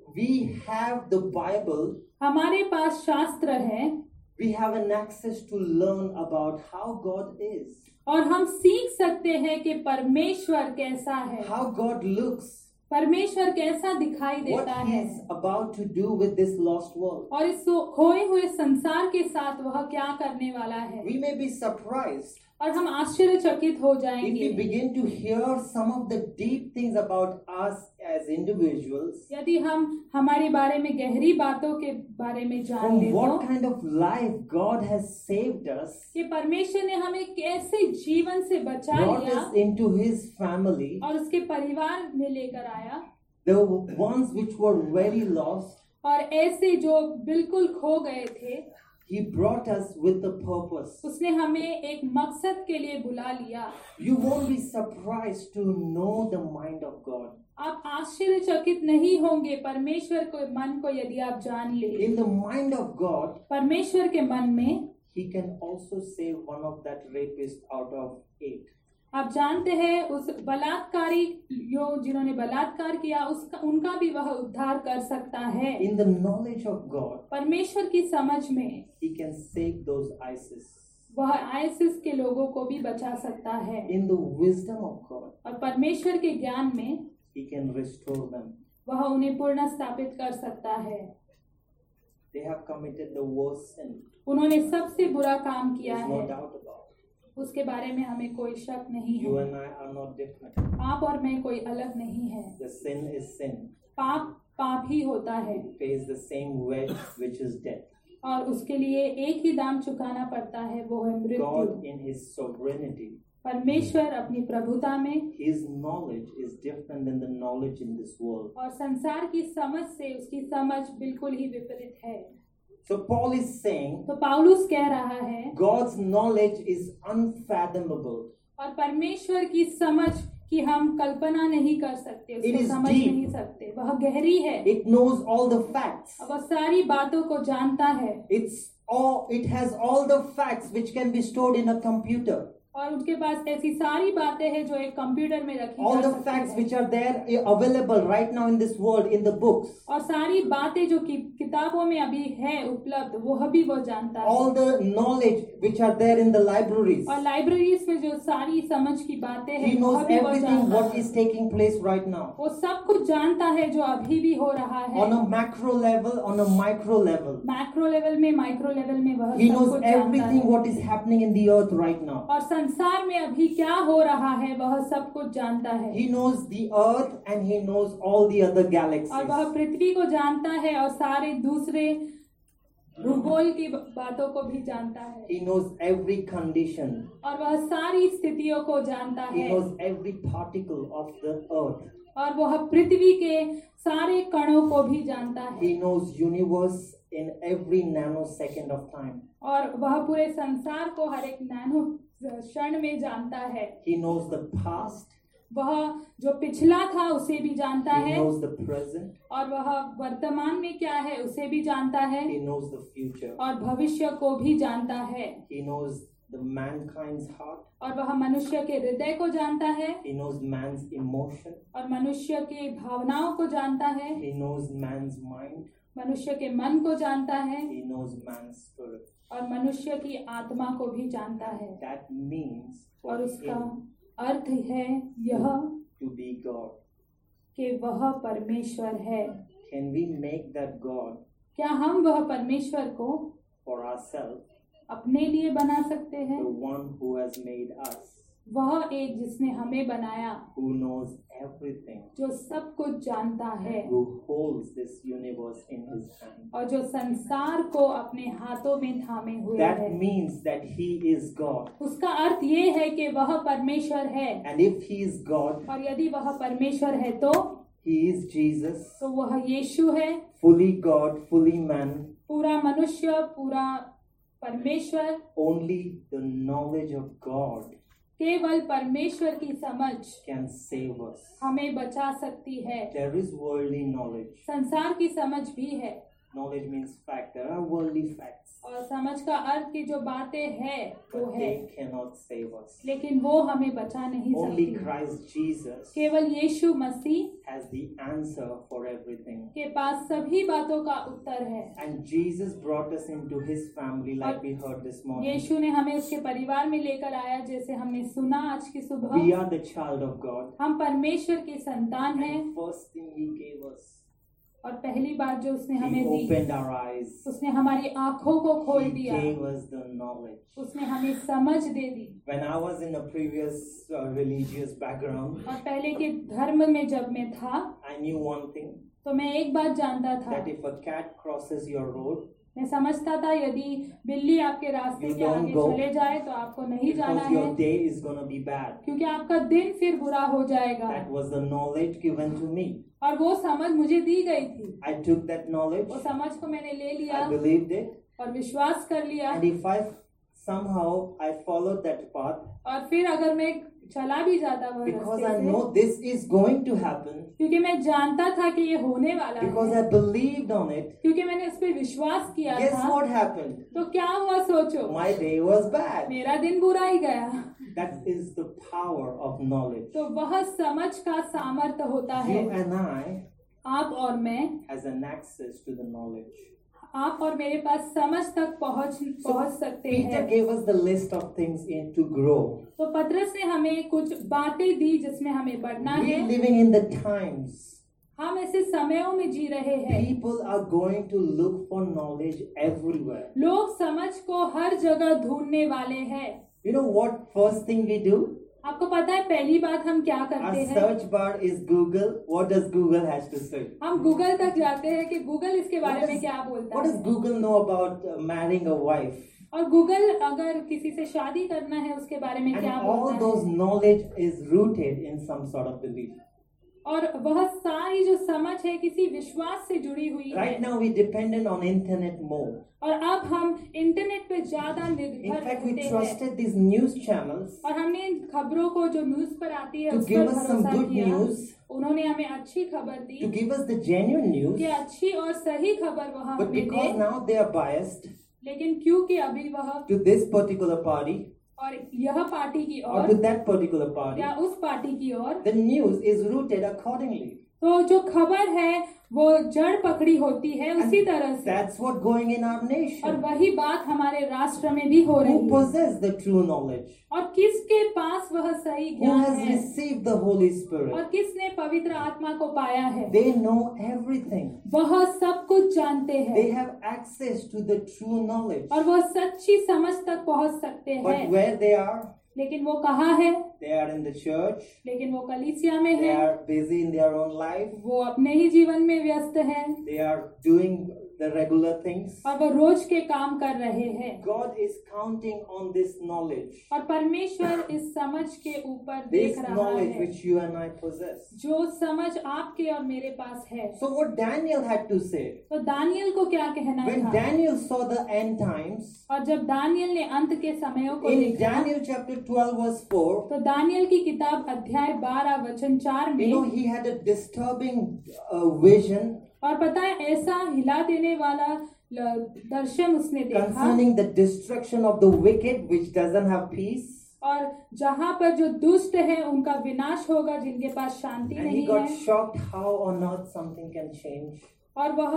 we have the Bible, हमारे पास शास्त्र है we have an access to learn about how God is, और हम सीख सकते हैं कि परमेश्वर कैसा है, how God looks, परमेश्वर कैसा दिखाई what देता He है, is about to do with this lost world. और इस खोए हुए संसार के साथ वह क्या करने वाला है। We may be surprised और हम आश्चर्यचकित हो if we जाएंगे begin to hear some of the deep things about us as individuals, यदि हम हमारे बारे में गहरी बातों के बारे में जान from ले what तो kind of life God has saved us, कि परमेश्वर ने हमें कैसे जीवन से बचा brought लिया us into His family, और उसके परिवार में लेकर आया, the ones which were very lost, और ऐसे जो बिल्कुल खो गए थे He brought us with a purpose. उसने हमें एक मकसद के लिए बुला लिया। You won't be surprised to know the mind of God. आप आश्चर्यचकित नहीं होंगे परमेश्वर के मन को यदि आप जान ले। In the mind of God, परमेश्वर के मन में He can also save one of that rapist out of 8. आप जानते हैं उस बलात्कारी जिन्होंने बलात्कार किया उनका भी वह उद्धार कर सकता है। In the knowledge of God, परमेश्वर की समझ में He can save those ISIS. वह आईसिस के लोगों को भी बचा सकता है, In the wisdom of God, और परमेश्वर के ज्ञान में He can restore them. वह उन्हें पुनः स्थापित कर सकता है। They have committed the worst sin. उन्होंने सबसे बुरा काम किया There's no है, doubt about it. उसके बारे में हमें कोई शक नहीं You है। and I are not different. पाप और मैं कोई अलग नहीं है। The sin is sin. पाप पाप ही होता है It pays the same wage, which is death. और उसके लिए एक ही दाम चुकाना पड़ता है, वो है मृत्यु। God, in His sovereignty, परमेश्वर अपनी प्रभुता में His knowledge is different than the knowledge in this world. और संसार की समझ से उसकी समझ बिल्कुल ही विपरीत है। So Paul is saying तो पौलुस कह रहा है God's knowledge is unfathomable. और परमेश्वर की समझ की हम कल्पना नहीं कर सकते, It उसको is समझ deep. नहीं सकते। वह गहरी है, It knows all the facts. वह सारी बातों को जानता है It has all the facts which can be stored in a computer. और उनके पास ऐसी सारी बातें हैं जो एक कंप्यूटर में रखी All जा the सकती facts है। which are there available right now in this world in the books. और सारी बातें जो कि किताबों में अभी है उपलब्ध वह भी वो जानता है। All the knowledge which are there in the libraries. और लाइब्रेरीज में जो सारी समझ की बातें He हैं वह knows भी वो everything जानता what है। is taking place right now. वो सब कुछ जानता है जो अभी भी हो रहा है। On a macro level, on a micro level. Macro level में, माइक्रो लेवल में वह He सब knows कुछ जानता everything है। what is happening in the earth right now. और संसार में अभी क्या हो रहा है वह सब कुछ जानता है। He knows the earth and He knows all the other और galaxies. वह पृथ्वी को जानता है और सारे दूसरे भूगोल की बातों को भी जानता है। He knows every condition. और वह सारी स्थितियों को जानता He है knows every particle of the earth. और वह पृथ्वी के सारे कणों को भी जानता है। He knows universe in every nanosecond of time. और वह पूरे संसार को हर एक नैनो क्षण में जानता है। He knows the past. वह जो पिछला था उसे भी जानता He है knows the present. और वह वर्तमान में क्या है उसे भी जानता है He knows the future. और भविष्य को भी जानता है। He knows the mankind's heart. और वह मनुष्य के हृदय को जानता है He knows man's emotion. और मनुष्य की भावनाओं को जानता है, He knows man's mind. मनुष्य के मन को जानता है He knows man's spirit. और मनुष्य की आत्मा को भी जानता है। That means for और उसका him अर्थ है यह to be God. कि वह परमेश्वर है। Can we make that God क्या हम वह परमेश्वर को for ourselves, अपने लिए बना सकते हैं? the one who has made us, वह एक जिसने हमें बनाया, who knows everything, जो सब कुछ जानता है who holds this universe in his hand. और जो संसार को अपने हाथों में थामे हुए That है। means that he is God. उसका अर्थ ये है कि वह परमेश्वर है And if he is God, और यदि वह परमेश्वर है तो he is Jesus, वह यीशु है, fully God, fully man. पूरा मनुष्य, पूरा परमेश्वर। Only the knowledge of God केवल परमेश्वर की समझ can save us. हमें बचा सकती है। There is worldly knowledge. संसार की समझ भी है Knowledge means fact. There are worldly facts, और समझ का अर्थ की जो बातें हैं वो but है, they cannot save us. लेकिन वो हमें बचा नहीं Only सकती। Christ Jesus केवल यीशु मसीह has the answer for everything. के पास सभी बातों का उत्तर है। And Jesus brought us into His family, like we heard this morning. यीशु ने हमें उसके परिवार में लेकर आया, जैसे हमने सुना आज की We सुबह। are the child of God. हम परमेश्वर की संतान हैं, And first thing He gave us, और पहली बात जो उसने He हमें दी, opened our eyes. उसने हमारी आंखों को खोल He दिया, gave us the knowledge. उसने हमें समझ दे दी। When I was in a previous religious background, और पहले के धर्म में जब मैं था, I knew one thing, तो मैं एक बात जानता था, that if a cat crosses your road, मैं समझता था यदि बिल्ली आपके रास्ते You के don't आगे go, चले जाए तो आपको नहीं जाना because है, your day is going to be bad. क्योंकि आपका दिन फिर बुरा हो जाएगा। That was the knowledge given to me. और वो समझ मुझे दी गई थी, I took that knowledge, वो समझ को मैंने ले लिया I believed it, और विश्वास कर लिया। and if somehow I followed that path, और फिर अगर मैं चला भी जाता वह because रास्ते I से, know this is going to happen, क्योंकि मैं जानता था कि ये होने वाला because है, I believed on it, क्योंकि मैंने उस पर विश्वास किया guess था, what happened? तो क्या हुआ सोचो, My day was bad. मेरा दिन बुरा ही गया। That is the power of knowledge. तो वह समझ का सामर्थ्य होता है। You and I आप और मैं, has an access to the knowledge. आप और मेरे पास समझ तक पहुंच सकते Peter हैं। gave us the list of things in to grow. तो पतरस ने हमें कुछ बातें दी जिसमें हमें बढ़ना We है। living in the times. हम ऐसे समयों में जी रहे हैं, People are going to look for knowledge everywhere. लोग समझ को हर जगह ढूंढने वाले हैं। You know what first thing we do? आपको पता है पहली बात हम क्या करते Our हैं? search bar is Google. What does Google has to say? हम गूगल तक जाते हैं कि गूगल इसके बारे में क्या बोलता What does है। Google know about marrying a wife? और गूगल अगर किसी से शादी करना है उसके बारे में And क्या all बोलता those है। knowledge is rooted in some sort of belief. और वह सारी जो समझ है किसी विश्वास से जुड़ी हुई Right है। now we dependent on internet more. और अब हम इंटरनेट पे ज्यादा In निर्भर fact, we रहते हैं, trusted these news channels और हमने इन खबरों को जो न्यूज पर आती है to उस give पर us some भरोसा good किया। news, उन्होंने हमें अच्छी खबर to the give us the genuine news, कि अच्छी और सही खबर वह but हमें because they, now they are biased लेकिन क्योंकि अभी वह to this particular party और यह पार्टी की or ore to that particular party, या उस पार्टी की ओर, the news is rooted accordingly. तो जो खबर है वो जड़ पकड़ी होती है उसी तरह से। That's what going in our और nation. वही बात हमारे राष्ट्र में भी हो रही Who है। possess the true knowledge? और किसके पास वह सही Who ज्ञान has है received the Holy और Spirit? किसने पवित्र आत्मा को पाया है, They know everything. वह सब कुछ जानते They हैं have access to the true knowledge. और वह सच्ची समझ तक पहुंच सकते But हैं। where they are, लेकिन वो कहाँ है? they are in the church. लेकिन वो कलीसिया में They है, are busy in their own life. वो अपने ही जीवन में व्यस्त है They are doing the regular things. और वो रोज के काम कर रहे हैं। God is counting on this knowledge. और परमेश्वर इस समझ के ऊपर This देख रहा knowledge है, which you and I possess. जो समझ आपके और मेरे पास है। So what Daniel had to say, तो दानियल को क्या कहना when था? Daniel saw the end times, और जब दानियल ने अंत के समयों को in देखा, Daniel chapter 12 verse 4, तो दानियल की किताब अध्याय 12 वचन 4 you know, में, he had a disturbing vision और पता है ऐसा हिला देने वाला दर्शन उसने देखा, concerning the destruction of the wicked which doesn't have peace. और जहाँ पर जो दुष्ट है उनका विनाश होगा, जिनके पास शांति And he नहीं got है। shocked how on earth something can change. और वह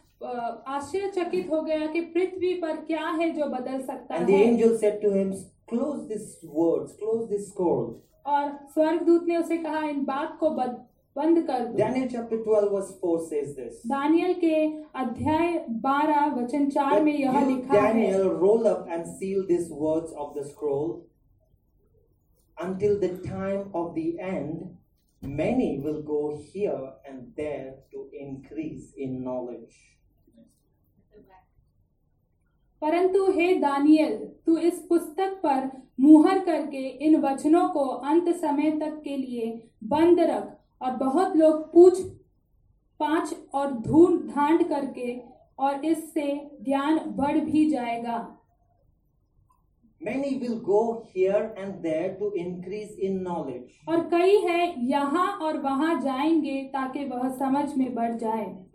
आश्चर्यचकित हो गया कि पृथ्वी पर क्या है जो बदल सकता And the है। angel said to him, close these words, close this scroll. और स्वर्गदूत ने उसे कहा इन बात को बंद कर दो। Daniel chapter 12 verse 4 says this. Daniel के अध्याय 12 वचन 4 That में यह you, लिखा है, Daniel, roll up and seal these words of the scroll until the time of the end. Many will go here and there to increase in knowledge. परंतु हे Daniel, तू इस पुस्तक पर मुहर करके इन वचनों को अंत समय तक के लिए बंद रख, और बहुत लोग पूछ पाछ और ढूंढ ढांड करके, और इससे ज्ञान बढ़ भी जाएगा। Many will go here and there to increase in knowledge. और कई है यहाँ और वहाँ जाएंगे ताकि वह समझ में बढ़ जाए। But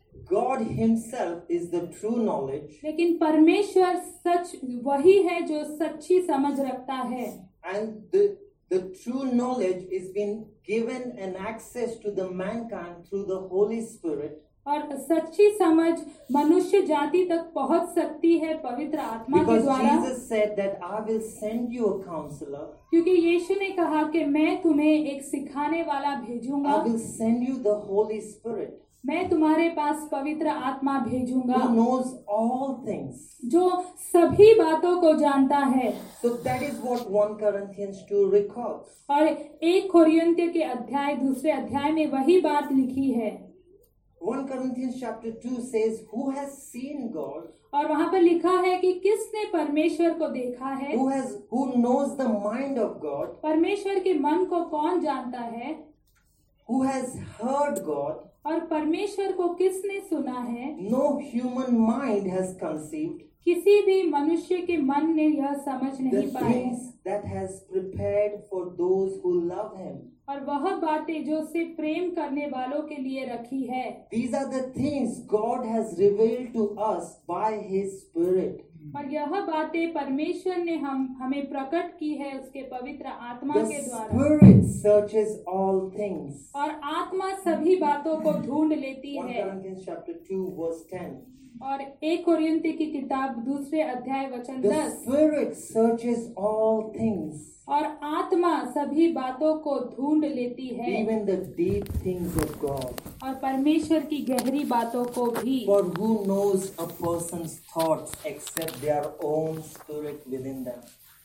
God Himself is the true knowledge, लेकिन परमेश्वर सच वही है जो सच्ची समझ रखता है, and the true knowledge is been given an access to the mankind through the Holy Spirit. और सच्ची समझ मनुष्य जाति तक पहुंच सकती है पवित्र आत्मा के Because द्वारा, Jesus said that I will send you a counselor, क्योंकि यीशु ने कहा कि मैं तुम्हें एक सिखाने वाला भेजूंगा, I will send you the Holy Spirit मैं तुम्हारे पास पवित्र आत्मा भेजूंगा who knows all things. जो सभी बातों को जानता है। So that is what 1 Corinthians 2 records. और 1 कोरिन्थिय के अध्याय 2 अध्याय में वही बात लिखी है। 1 Corinthians chapter 2 says, who has seen God? और वहाँ पर लिखा है कि किसने परमेश्वर को देखा है, Who knows the mind of God? परमेश्वर के मन को कौन जानता है, Who has heard God? और परमेश्वर को किसने सुना है। No human mind has conceived किसी भी मनुष्य के मन ने यह समझ the नहीं पाए things that has prepared for those who love Him. और वह बातें जो उसे प्रेम करने वालों के लिए रखी है। These are the things God has revealed to us by His Spirit. और यह बातें परमेश्वर ने हमें प्रकट की है उसके पवित्र आत्मा The के द्वारा। Spirit searches all things. और आत्मा सभी बातों को ढूंढ लेती 1 है। Corinthians chapter 2 verse 10. और 1 कोरिन्थियों की किताब 2 अध्याय वचन The 10, Spirit searches all things, और आत्मा सभी बातों को ढूंढ लेती है, even the deep things of God. और परमेश्वर की गहरी बातों को भी। For who knows a person's thoughts except their own spirit within them?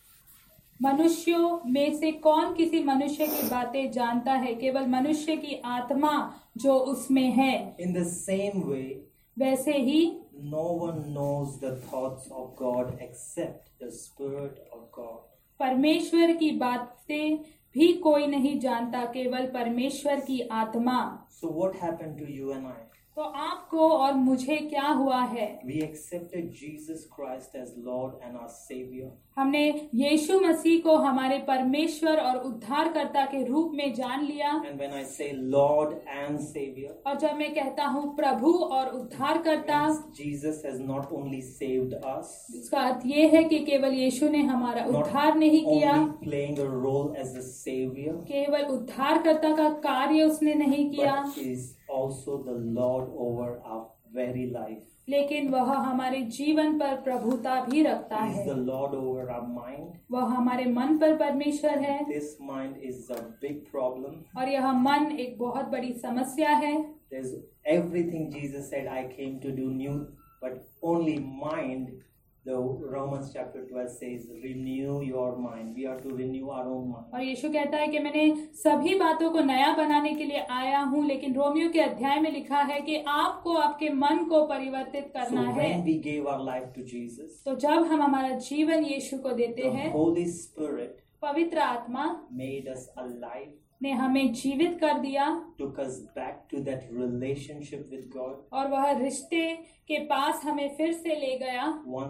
मनुष्यों में से कौन किसी मनुष्य की बातें जानता है, केवल मनुष्य की आत्मा जो उसमें है। In the same way, वैसे ही no one knows the thoughts of God except the Spirit of God. परमेश्वर की बातें भी कोई नहीं जानता, केवल परमेश्वर की आत्मा। So what happened to you and I? तो आपको और मुझे क्या हुआ है? We accepted Jesus Christ as Lord and our Savior. हमने यीशु मसीह को हमारे परमेश्वर और उद्धारकर्ता के रूप में जान लिया। And when I say Lord and Savior, और जब मैं कहता हूँ प्रभु और उद्धारकर्ता, Jesus has not only saved us, इसका अर्थ ये है कि केवल यीशु ने हमारा उद्धार नहीं किया, only playing a role as a Savior, केवल उद्धारकर्ता का कार्य उसने नहीं किया, but is also the Lord over our very life. लेकिन वह हमारे जीवन पर प्रभुता भी रखता He is है। the Lord over our mind. वह हमारे मन पर परमेश्वर है, This mind is a big problem. और यह मन एक बहुत बड़ी समस्या है। There's everything Jesus said, I came to do new, but only mind. The Romans chapter 12 says, renew your mind. We are to renew our own mind. और यीशु कहता है कि मैंने सभी बातों को नया बनाने के लिए आया हूँ, लेकिन रोमियो के अध्याय में लिखा है कि आपको आपके मन को परिवर्तित So करना है। when we gave our life to Jesus, तो जब हम हमारा जीवन यीशु को देते the हैं, Holy Spirit पवित्र आत्मा made us alive, ने हमें जीवित कर दिया, took us back to that relationship with God. और वह रिश्ते के पास हमें फिर से ले गया।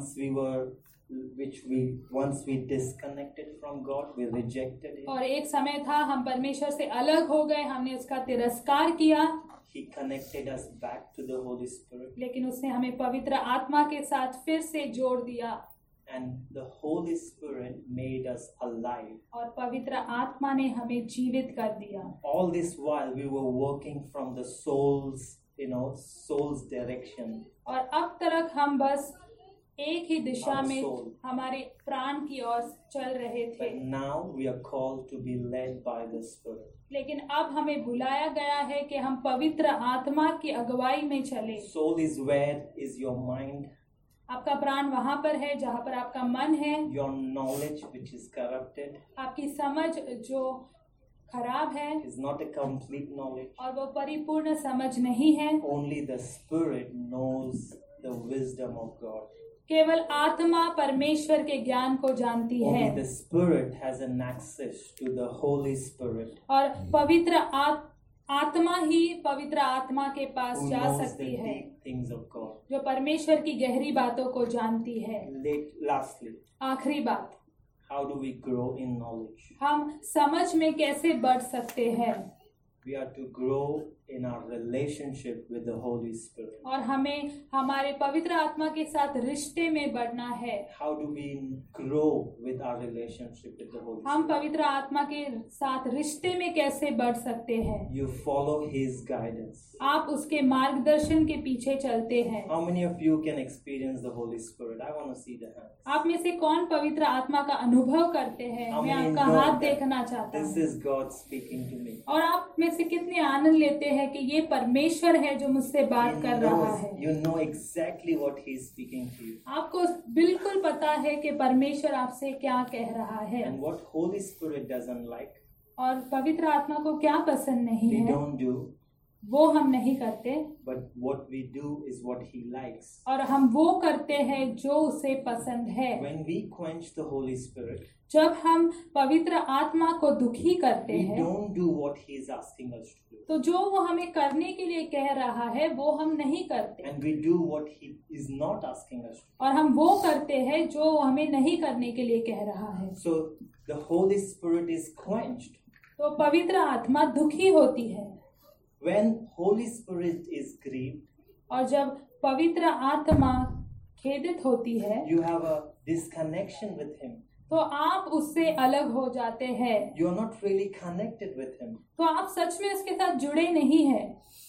Once we disconnected from God, we rejected Him. और एक समय था हम परमेश्वर से अलग हो गए, हमने उसका तिरस्कार किया, He connected us back to the Holy Spirit. लेकिन उसने हमें पवित्र आत्मा के साथ फिर से जोड़ दिया, And the Holy Spirit made us alive. और पवित्र आत्मा ने हमें जीवित कर दिया। All this while we were working from the soul's direction. और अब तक हम बस एक ही दिशा Our में soul. हमारे प्राण की ओर चल रहे थे, But now we are called to be led by the Spirit. लेकिन अब हमें बुलाया गया है कि हम पवित्र आत्मा की अगुवाई में चले। Soul is where is your mind, आपका प्राण वहाँ पर है जहाँ पर आपका मन है, your knowledge which is corrupted आपकी समझ जो खराब है, is not a complete knowledge. और वो परिपूर्ण समझ नहीं है। Only the Spirit knows the wisdom of God. केवल आत्मा परमेश्वर के ज्ञान को जानती है, Only the Spirit has an access to the Holy Spirit, और पवित्र आत्मा ही पवित्र आत्मा के पास who जा knows the सकती है, deep things of God. जो परमेश्वर की गहरी बातों को जानती है। Lastly, आखिरी बात, how do we grow in knowledge? हम समझ में कैसे बढ़ सकते हैं? We are to grow in our relationship with the Holy Spirit. और हमें हमारे पवित्र आत्मा के साथ रिश्ते में बढ़ना है। How do we grow with our relationship with the Holy हम Spirit? पवित्र आत्मा के साथ रिश्ते में कैसे बढ़ सकते हैं? You follow His guidance. आप उसके मार्गदर्शन के पीछे चलते हैं। How many of you can experience the Holy Spirit? I want to see the hands. आप में से कौन पवित्र आत्मा का अनुभव करते हैं? How मैं many आपका know हाथ that देखना चाहता This हूँ। is God speaking to me. और आप में से कितने आनंद लेते हैं कि ये परमेश्वर है जो मुझसे बात कर रहा है। You know exactly what He is speaking to you. आपको बिल्कुल पता है कि परमेश्वर आपसे क्या कह रहा है। And what Holy Spirit doesn't like, और पवित्र आत्मा को क्या पसंद नहीं we है don't do. वो हम नहीं करते, But what we do is what He likes. और हम वो करते हैं जो उसे पसंद है। When we quench the Holy Spirit, जब हम पवित्र आत्मा को दुखी करते we हैं don't do what He is asking us to do. तो जो वो हमें करने के लिए कह रहा है वो हम नहीं करते, And we do what He is not asking us to do. और हम वो करते हैं जो वो हमें नहीं करने के लिए कह रहा है। So the Holy Spirit is quenched. तो पवित्र आत्मा दुखी होती है। When Holy Spirit is grieved, और जब पवित्र आत्मा खेदित होती है you have a disconnection with Him. तो आप उससे अलग हो जाते हैं। You are not really connected with Him. तो आप सच में उसके साथ जुड़े नहीं हैं।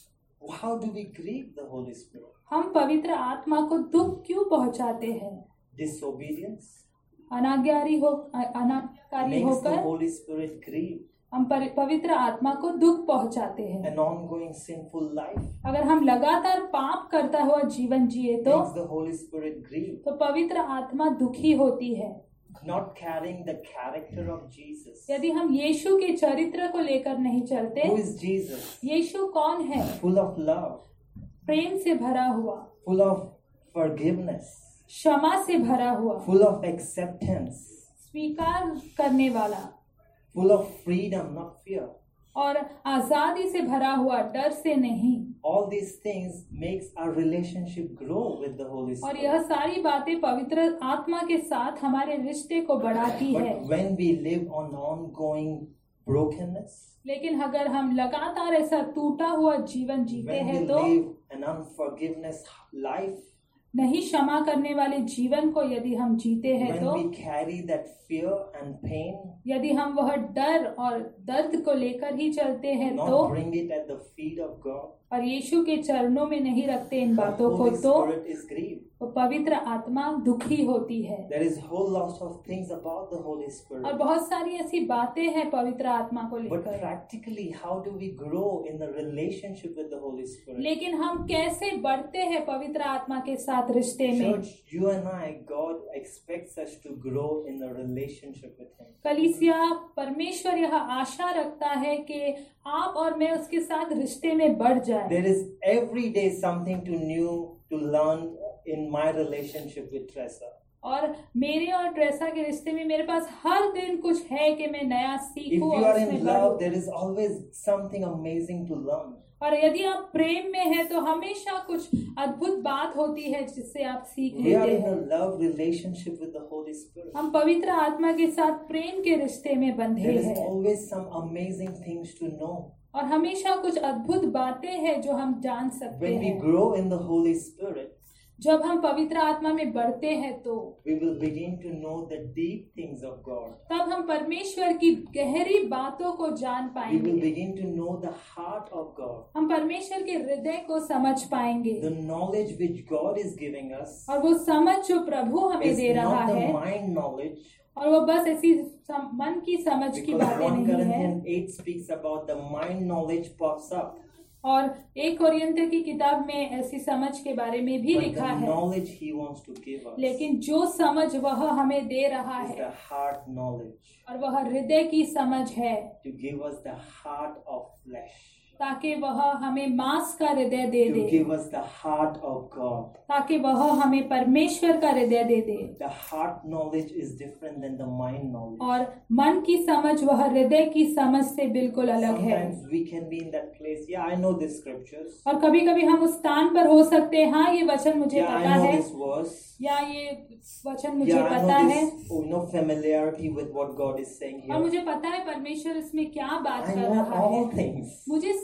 How do we grieve the Holy Spirit? हम पवित्र आत्मा को दुख क्यों पहुंचाते हैं? Disobedience अनाज्ञाकारी makes the होकर Holy Spirit grieve. हम पवित्र आत्मा को दुख पहुंचाते हैं। An ongoing sinful life अगर हम लगातार पाप करता हुआ जीवन जिए तो makes the Holy Spirit grieve. पवित्र आत्मा दुखी होती है। Not carrying the character of Jesus. यदि हम यीशु के चरित्र को लेकर नहीं चलते, Who is Jesus? यीशु कौन है? Full of love, प्रेम से भरा हुआ, full of forgiveness, क्षमा से भरा हुआ, full of acceptance, स्वीकार करने वाला, full of freedom, not fear. और आजादी से भरा हुआ, डर से नहीं। All these things makes our relationship grow with the Holy और Spirit. यह सारी बातें पवित्र आत्मा के साथ हमारे रिश्ते को बढ़ाती है। But when we live on ongoing brokenness, लेकिन अगर हम लगातार ऐसा टूटा हुआ जीवन जीते when we हैं तो live an unforgiveness life, नहीं क्षमा करने वाले जीवन को यदि हम जीते हैं when तो we carry that fear and pain, यदि हम वह डर और दर्द को लेकर ही चलते हैं not तो bring it at the feet of God, और यीशु के चरणों में नहीं रखते इन the बातों को Holy तो Spirit is grieved. वो पवित्र आत्मा दुखी होती है। There is whole lot of things about the Holy और Spirit. बहुत सारी ऐसी बातें हैं पवित्र आत्मा को But लेकर, practically, how do we grow in the relationship with the Holy Spirit? लेकिन हम कैसे बढ़ते हैं पवित्र आत्मा के साथ रिश्ते में? Church, you and I, God expects us to grow in the relationship with Him. कलीसिया, परमेश्वर यह आशा रखता है कि आप और मैं उसके साथ रिश्ते में बढ़ जाए। There is every day something new to learn in my relationship with Teresa. और मेरे और ट्रेसा के रिश्ते में मेरे पास हर दिन कुछ है कि मैं नया If सीखूं you और are उसमें in love, बढ़ूं। there is always something amazing to learn. और यदि आप प्रेम में हैं तो हमेशा कुछ अद्भुत बात होती है जिससे आप सीख We are लेते in a हैं। love relationship with the Holy Spirit. हम पवित्र आत्मा के साथ प्रेम के रिश्ते में बंधे There is हैं always some amazing things to know. और हमेशा कुछ अद्भुत बातें हैं जो हम जान सकते When we हैं। grow in the Holy Spirit, जब हम पवित्र आत्मा में बढ़ते हैं तो we will begin to know the deep things of God. तब हम परमेश्वर की गहरी बातों को जान We will पाएंगे। begin to know the heart of God. हम परमेश्वर के हृदय को समझ पाएंगे The knowledge which God is giving us और वो समझ जो प्रभु हमें is दे रहा not the है, mind knowledge, और वो बस ऐसी मन की समझ की because बातें 1 नहीं है। Corinthians 8 speaks about the mind knowledge pops up, और 1 कोरिन्थियों की किताब में ऐसी समझ के बारे में भी but लिखा the है, knowledge He wants to give us लेकिन जो समझ वह हमें दे रहा is है the heart knowledge, और वह हृदय की समझ है, to give us the heart of flesh, ताकि वह हमें मांस का हृदय दे to they, give us the heart of God. ताकि वह हमें परमेश्वर का हृदय दे दे। The heart knowledge is different than the mind knowledge. और मन की समझ वह हृदय की समझ से बिल्कुल अलग है। Sometimes we can be in that place. Yeah, I know the scriptures. और कभी कभी हम उस स्थान पर हो सकते हैं, हाँ ये वचन मुझे Yeah, I पता know है, this verse. या ये वचन मुझे Yeah, I पता know है, this. Oh, no familiarity with what God is saying और here. मुझे पता है परमेश्वर इसमें क्या बात I कर know रहा है। all things. मुझे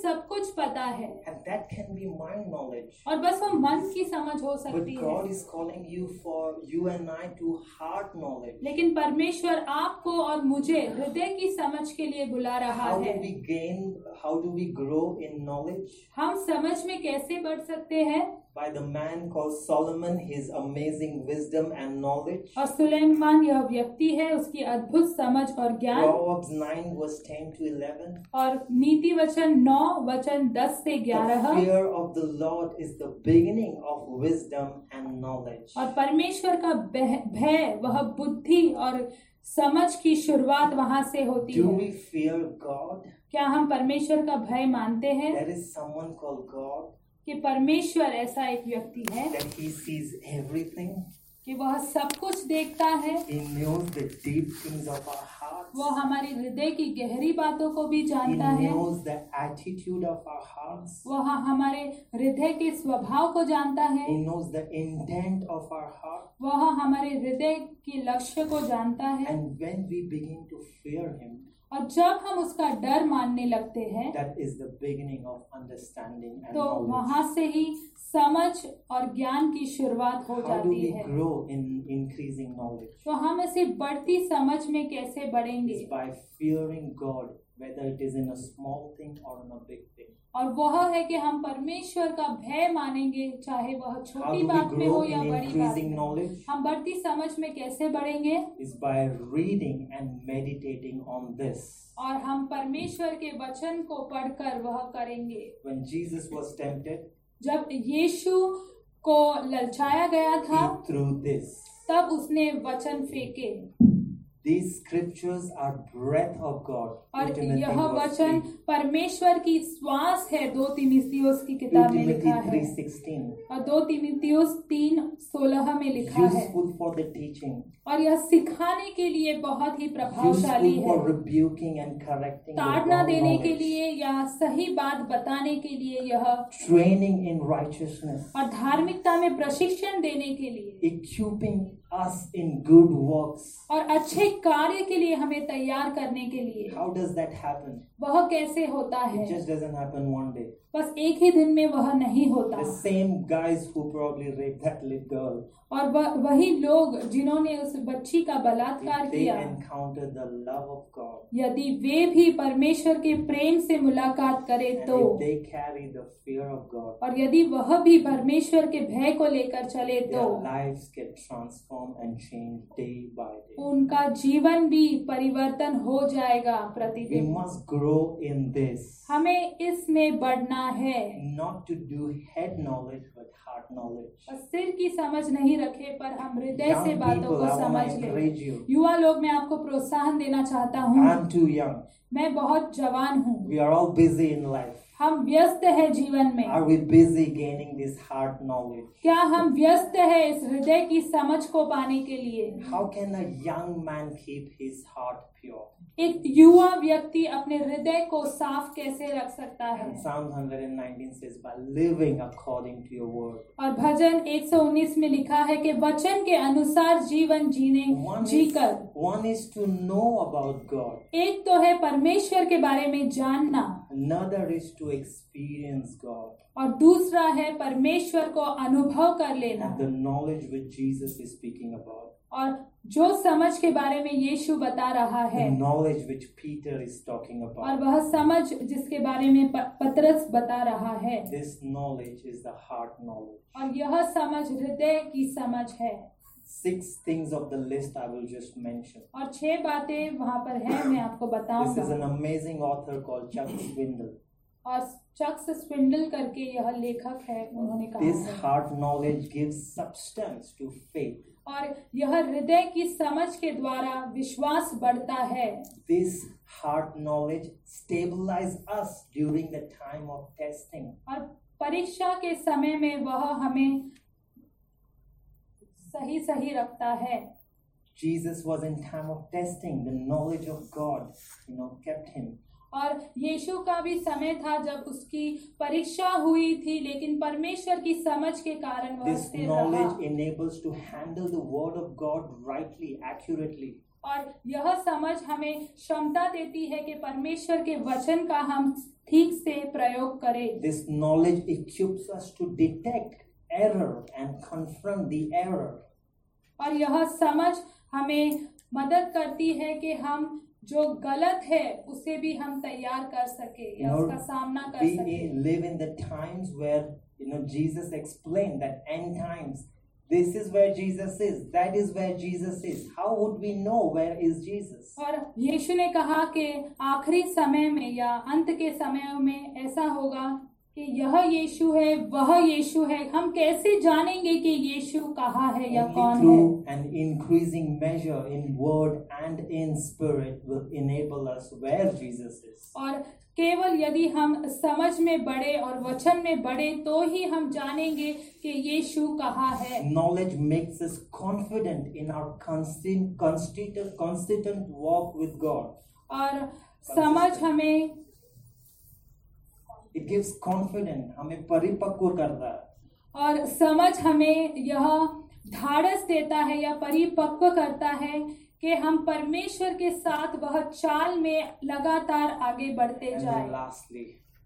सब कुछ पता है, and that can be mind knowledge. और बस वो मन की समझ हो But सकती है, God is calling you and I to heart knowledge. लेकिन परमेश्वर आपको और मुझे हृदय की समझ के लिए बुला रहा है। How do we grow in knowledge? हम समझ में कैसे बढ़ सकते हैं? By the man called Solomon, his amazing wisdom and knowledge. और सुलेमान यह व्यक्ति है, उसकी अद्भुत समझ और ज्ञान। Proverbs 9 verse 10 to 11. और नीति वचन 9 वचन 10 से 11। The fear of the Lord is the beginning of wisdom and knowledge. और परमेश्वर का भय वह बुद्धि और समझ की शुरुआत वहां से होती Do है। we fear God? क्या हम परमेश्वर का भय मानते हैं There is someone called God, कि परमेश्वर ऐसा एक व्यक्ति है that He sees everything. कि वह सब कुछ देखता है, He knows the deep things of our hearts. वो हमारी हृदय की गहरी बातों को भी He जानता है, knows the attitude of our hearts. वह हमारे हृदय के स्वभाव को जानता है, He knows the intent of our heart. वह हमारे हृदय के लक्ष्य को जानता है। And when we begin to fear Him, और जब हम उसका डर मानने लगते हैं that is the beginning of understanding and तो knowledge. वहां से ही समझ और ज्ञान की शुरुआत हो How do जाती we है। grow in increasing knowledge? तो हम ऐसे बढ़ती समझ में कैसे बढ़ेंगे? It's by fearing God, whether it is in a small thing or in a big thing. और वह है कि हम परमेश्वर का भय मानेंगे, चाहे वह How छोटी do we बात में हो grow या in बड़ी बात increasing में। knowledge? हम बढ़ती समझ में कैसे बढ़ेंगे? Is by reading and meditating on this. और हम परमेश्वर के वचन को पढ़कर वह करेंगे। When Jesus was tempted, जब यीशु को ललचाया गया था He threw this. तब उसने वचन फेंके, These scriptures are breath of God. और 2 Timothy यह verse वचन 3. परमेश्वर की श्वास है। 2 तीमुथियुस की 2 किताब में Timothy लिखा है 3:16. और 2 तीमुथियुस 3:16 में लिखा है, Useful for the teaching, और यह सिखाने के लिए बहुत ही प्रभावशाली useful है, for rebuking and correcting the ताड़ना wrong देने के knowledge, लिए या सही बात बताने के लिए यह, training in righteousness, और धार्मिकता में प्रशिक्षण देने के लिए, equipping us in good works. और अच्छे कार्य के लिए हमें तैयार करने के लिए। How does that happen? वह कैसे होता है? It just doesn't happen one day. बस एक ही दिन में वह नहीं होता। The same guys who probably raped that little girl, और वही लोग जिन्होंने उस बच्ची का बलात्कार if they किया, encounter the love of God, यदि वे भी परमेश्वर के प्रेम से मुलाकात करें and तो, if they carry the fear of God, और यदि वह भी परमेश्वर के भय को लेकर चले तो their lives get transformed and changed day by day. उनका जीवन भी परिवर्तन हो जाएगा We प्रतिदिन। must grow in this, हमें इसमें बढ़ना है, not to do head knowledge but heart knowledge. और सिर की समझ नहीं रखे पर हम हृदय से Young बातों people, को I want समझ to लें। encourage you. युवा लोग, मैं आपको प्रोत्साहन देना चाहता हूँ। I'm too young. मैं बहुत जवान हूँ, We are all busy in life. हम व्यस्त हैं जीवन में। Are we busy gaining this heart knowledge? क्या हम व्यस्त हैं इस हृदय की समझ को पाने के लिए? How can a young man keep his heart pure? एक युवा व्यक्ति अपने हृदय को साफ कैसे रख सकता है? And Psalm 119 says, by living according to your word. और भजन 119 में लिखा है कि वचन के अनुसार जीवन जीकर। One is to know about God. एक तो है परमेश्वर के बारे में जानना, Another is to experience God. और दूसरा है परमेश्वर को अनुभव कर लेना। And the knowledge which Jesus is speaking about. और जो समझ के बारे में यीशु बता रहा है, The knowledge which Peter is talking और about. वह समझ जिसके बारे में पतरस बता रहा है, This knowledge is the heart knowledge. और यह समझ हृदय की समझ है। 6 things of the list I will just mention. और 6 बातें वहाँ पर है, मैं आपको This is बताऊंगा। an amazing author called Chuck Swindoll. और चक्स स्विंडल करके यह लेखक है, उन्होंने कहा This है। heart knowledge gives substance to faith. और यह हृदय की समझ के द्वारा विश्वास बढ़ता है। This heart knowledge stabilizes us during the time of testing. और परीक्षा के समय में वह हमें सही रखता है। Jesus was in time of testing. The knowledge of God, kept him. और यीशु का भी समय था जब उसकी परीक्षा हुई थी, लेकिन परमेश्वर की समझ के कारण वह This स्थिर knowledge रहा। enables to handle the word of God rightly, accurately. और यह समझ हमें क्षमता देती है कि परमेश्वर के वचन का हम ठीक से प्रयोग करें। This knowledge equips us to detect error and confront the error. और यह समझ हमें मदद करती है कि हम जो गलत है उसे भी हम तैयार कर सके या उसका सामना कर We सके। live in the times where Jesus explained that end times, this is where Jesus is, that is where Jesus is. How would we know where is Jesus? और यीशु ने कहा कि आखिरी समय में या अंत के समय में ऐसा होगा कि यह यीशु है, वह यीशु है। हम कैसे जानेंगे कि यीशु कहाँ है या Only कौन है? through an increasing measure in word and in spirit will enable us where Jesus is. और केवल यदि हम समझ में बढ़े और वचन में बढ़े तो ही हम जानेंगे कि यीशु कहाँ है। Knowledge makes us confident in our constant walk with God. और समझ हमें It gives confidence, हमें परिपक्व करता है। और समझ हमें यह धाड़स देता है या परिपक्व करता है कि हम परमेश्वर के साथ वह चाल में लगातार आगे बढ़ते And जाएं। lastly,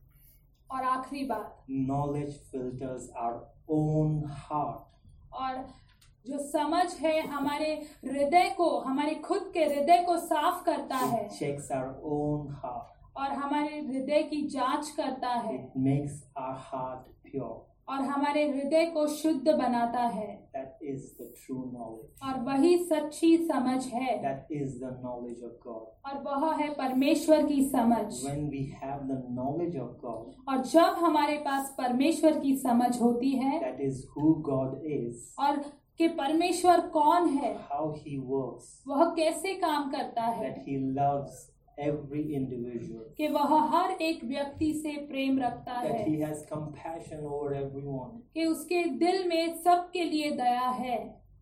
और आखिरी बात, knowledge filters our own heart. और जो समझ है हमारे हृदय को, हमारे खुद के हृदय को साफ करता है It checks our own heart. और हमारे हृदय की जांच करता है It makes our heart pure. और हमारे हृदय को शुद्ध बनाता है। That is the true knowledge. और वही सच्ची समझ है That is the knowledge of God. और वह है परमेश्वर की समझ। When we have the knowledge of God, और जब हमारे पास परमेश्वर की समझ होती है that is who God is, और कि परमेश्वर कौन है, how He works, वह कैसे काम करता है, that He loves every individual, कि वह हर एक व्यक्ति से प्रेम रखता है, that He has compassion over everyone. कि उसके दिल में सबके लिए दया है।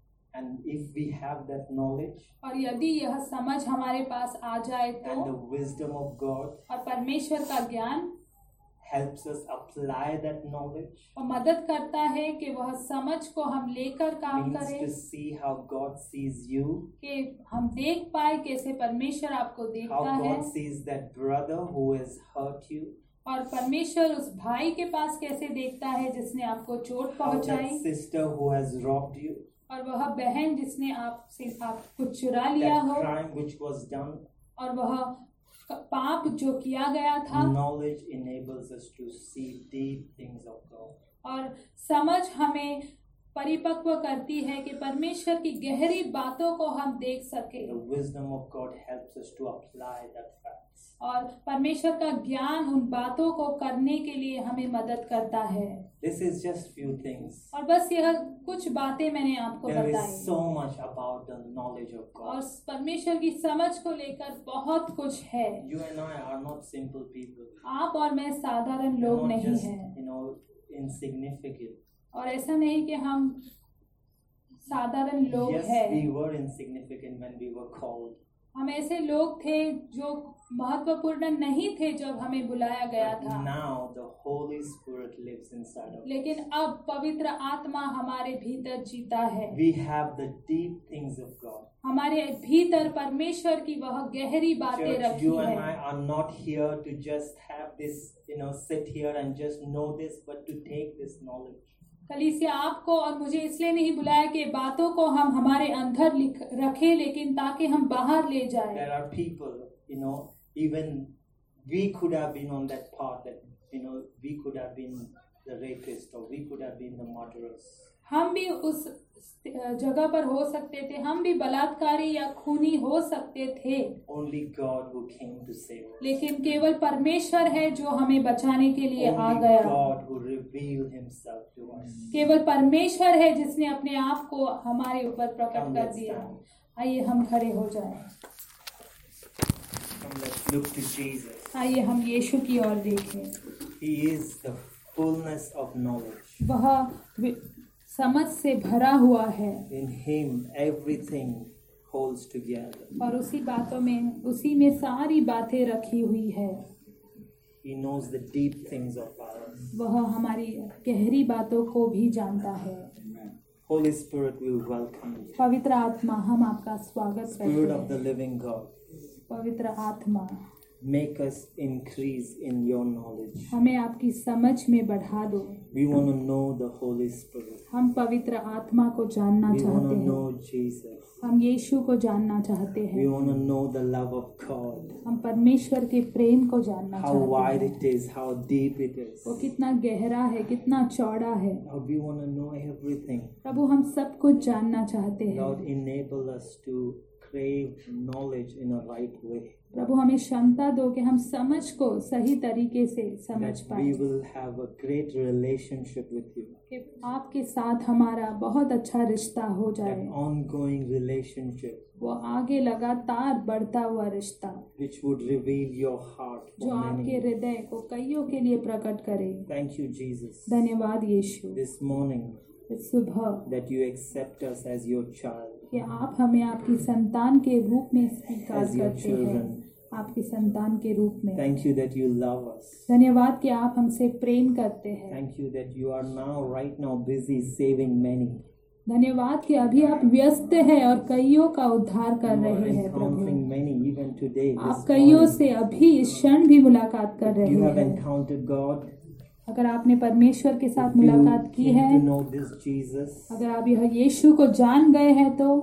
And if we have that knowledge और यदि यह समझ हमारे पास आ जाए तो and the wisdom of God और परमेश्वर का ज्ञान helps us apply that knowledge, और मदद करता है कि वह समझ को हम लेकर काम means करें, to see how God sees you, कि हम देख पाए कैसे परमेश्वर आपको how देखता है God sees that brother who has hurt you, और परमेश्वर उस भाई के पास कैसे देखता है जिसने आपको चोट how पहुंचाई that sister who has robbed you, और वह बहन जिसने आपसे आपको चुरा लिया that हो crime which was done. और वह पाप जो किया गया था। Knowledge enables us to see deep things of God. और समझ हमें परिपक्व करती है कि परमेश्वर की गहरी बातों को हम देख सके The wisdom of God helps us to apply that facts. और परमेश्वर का ज्ञान उन बातों को करने के लिए हमें मदद करता है। This is just few things. और बस यह कुछ बातें मैंने आपको There बताई is so much about the knowledge of और God. परमेश्वर की समझ को लेकर बहुत कुछ है। You and I are not simple people. आप और मैं साधारण We are लोग not नहीं just, हैं insignificant. और ऐसा नहीं कि हम साधारण लोग Yes, हैं। we were insignificant when we were called. हम ऐसे लोग थे जो महत्वपूर्ण नहीं थे जब हमें बुलाया गया But था, now the Holy Spirit lives inside of us. लेकिन अब पवित्र आत्मा हमारे भीतर जीता है। We have the deep things of God. हमारे भीतर परमेश्वर की वह गहरी बातें Church, रखी you and I है। are not here to just have this, sit here and just know this, but to take this knowledge. कलीसिया आपको और मुझे इसलिए नहीं बुलाया कि बातों को हम हमारे अंदर रखें, लेकिन ताकि हम बाहर ले जाएं। There are people, even we could have been on that path that, we could have been the rapist or we could have been the murderers. हम भी उस जगह पर हो सकते थे, हम भी बलात्कारी या खूनी हो सकते थे, Only God who came to save us. लेकिन केवल परमेश्वर है जो हमें बचाने के लिए आ Only गया। God who revealed himself to us. केवल परमेश्वर है जिसने अपने आप को हमारे ऊपर प्रकट Come, कर let's दिया। stand. आइए हम खड़े हो जाएं। Come, let's look to Jesus. आइए हम यीशु की ओर देखें। He is the fullness of knowledge. वह समझ से भरा हुआ है In him, everything holds together. और उसी में सारी बातें रखी हुई है। He knows the deep things of us. वह हमारी गहरी बातों को भी जानता है। Holy Spirit, we welcome you. पवित्र आत्मा, हम आपका स्वागत Spirit करते of the हैं। living God, पवित्र आत्मा, make us increase in your knowledge. हमें आपकी समझ में बढ़ा दो। We want to know the Holy Spirit. हम पवित्र आत्मा को जानना We want चाहते to हैं। know Jesus. हम यीशु को जानना चाहते We हैं। want to know the love of God. हम परमेश्वर के प्रेम को जानना How wide चाहते हैं। it is, how deep it is. वो कितना गहरा है, कितना चौड़ा है। Lord, we want to know everything. प्रभु, हम सब कुछ जानना चाहते हैं। Lord, enable us to crave knowledge in a right way. प्रभु, हमें क्षमता दो कि हम समझ को सही तरीके से समझ That पाए, we will have a great relationship with you. कि आपके साथ हमारा बहुत अच्छा रिश्ता हो That जाए। ongoing relationship वो आगे लगातार बढ़ता हुआ रिश्ता which would reveal your heart जो for आपके many. हृदय को कईयों के लिए प्रकट करे। Thank you, Jesus. धन्यवाद यीशु, This morning इस सुबह that you accept us as your child. कि आप हमें आपकी संतान के रूप में स्वीकार As your करते हैं, children. आपकी संतान के रूप में। Thank you that you love us. धन्यवाद कि आप हमसे प्रेम करते हैं। Thank you that you are right now busy saving many. धन्यवाद कि अभी आप व्यस्त हैं और कईयों का उद्धार कर You are रहे हैं। प्रभु, encountering many even today. आप This कईयों morning. से अभी इस क्षण भी मुलाकात कर रहे You have हैं। encountered God. अगर आपने परमेश्वर के साथ You मुलाकात की came है, to know this Jesus. अगर आप यह यीशु को जान गए हैं, तो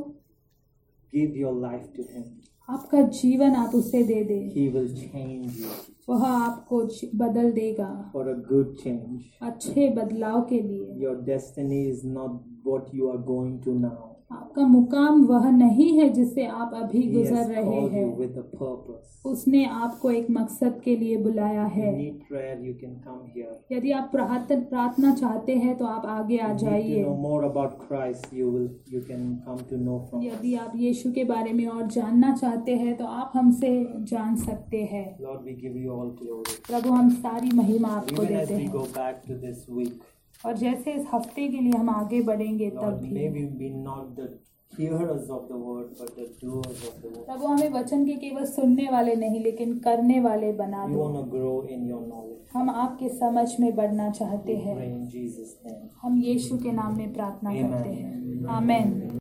Give your life to Him. आपका जीवन आप उसे दे दें। He will change you वह आपको बदल देगा, for a good change. अच्छे बदलाव के लिए। Your destiny is not what you are going to now. आपका मुकाम वह नहीं है जिससे आप अभी He गुजर has रहे called you हैं। with a purpose. उसने आपको एक मकसद के लिए बुलाया If है। you need prayer, you can come here. यदि आप प्रार्थना चाहते हैं तो आप आगे आ If you need to जाइए। know more about Christ, you can come to know from us. यदि आप यीशु के बारे में और जानना चाहते हैं तो आप हमसे जान सकते हैं। Lord, we give you all glory. प्रभु, हम सारी महिमा आपको Even as देते we हैं। go back to this week, और जैसे इस हफ्ते के लिए हम आगे बढ़ेंगे तब Lord, भी may we be not the hearers of the word, but the doers of the word. प्रभु, हमें वचन के केवल सुनने वाले नहीं लेकिन करने वाले बना We दो। want to grow in your knowledge. हम आपके समझ में बढ़ना चाहते We हैं। pray in Jesus' name. हम यीशु के नाम में प्रार्थना Amen. करते हैं। आमेन।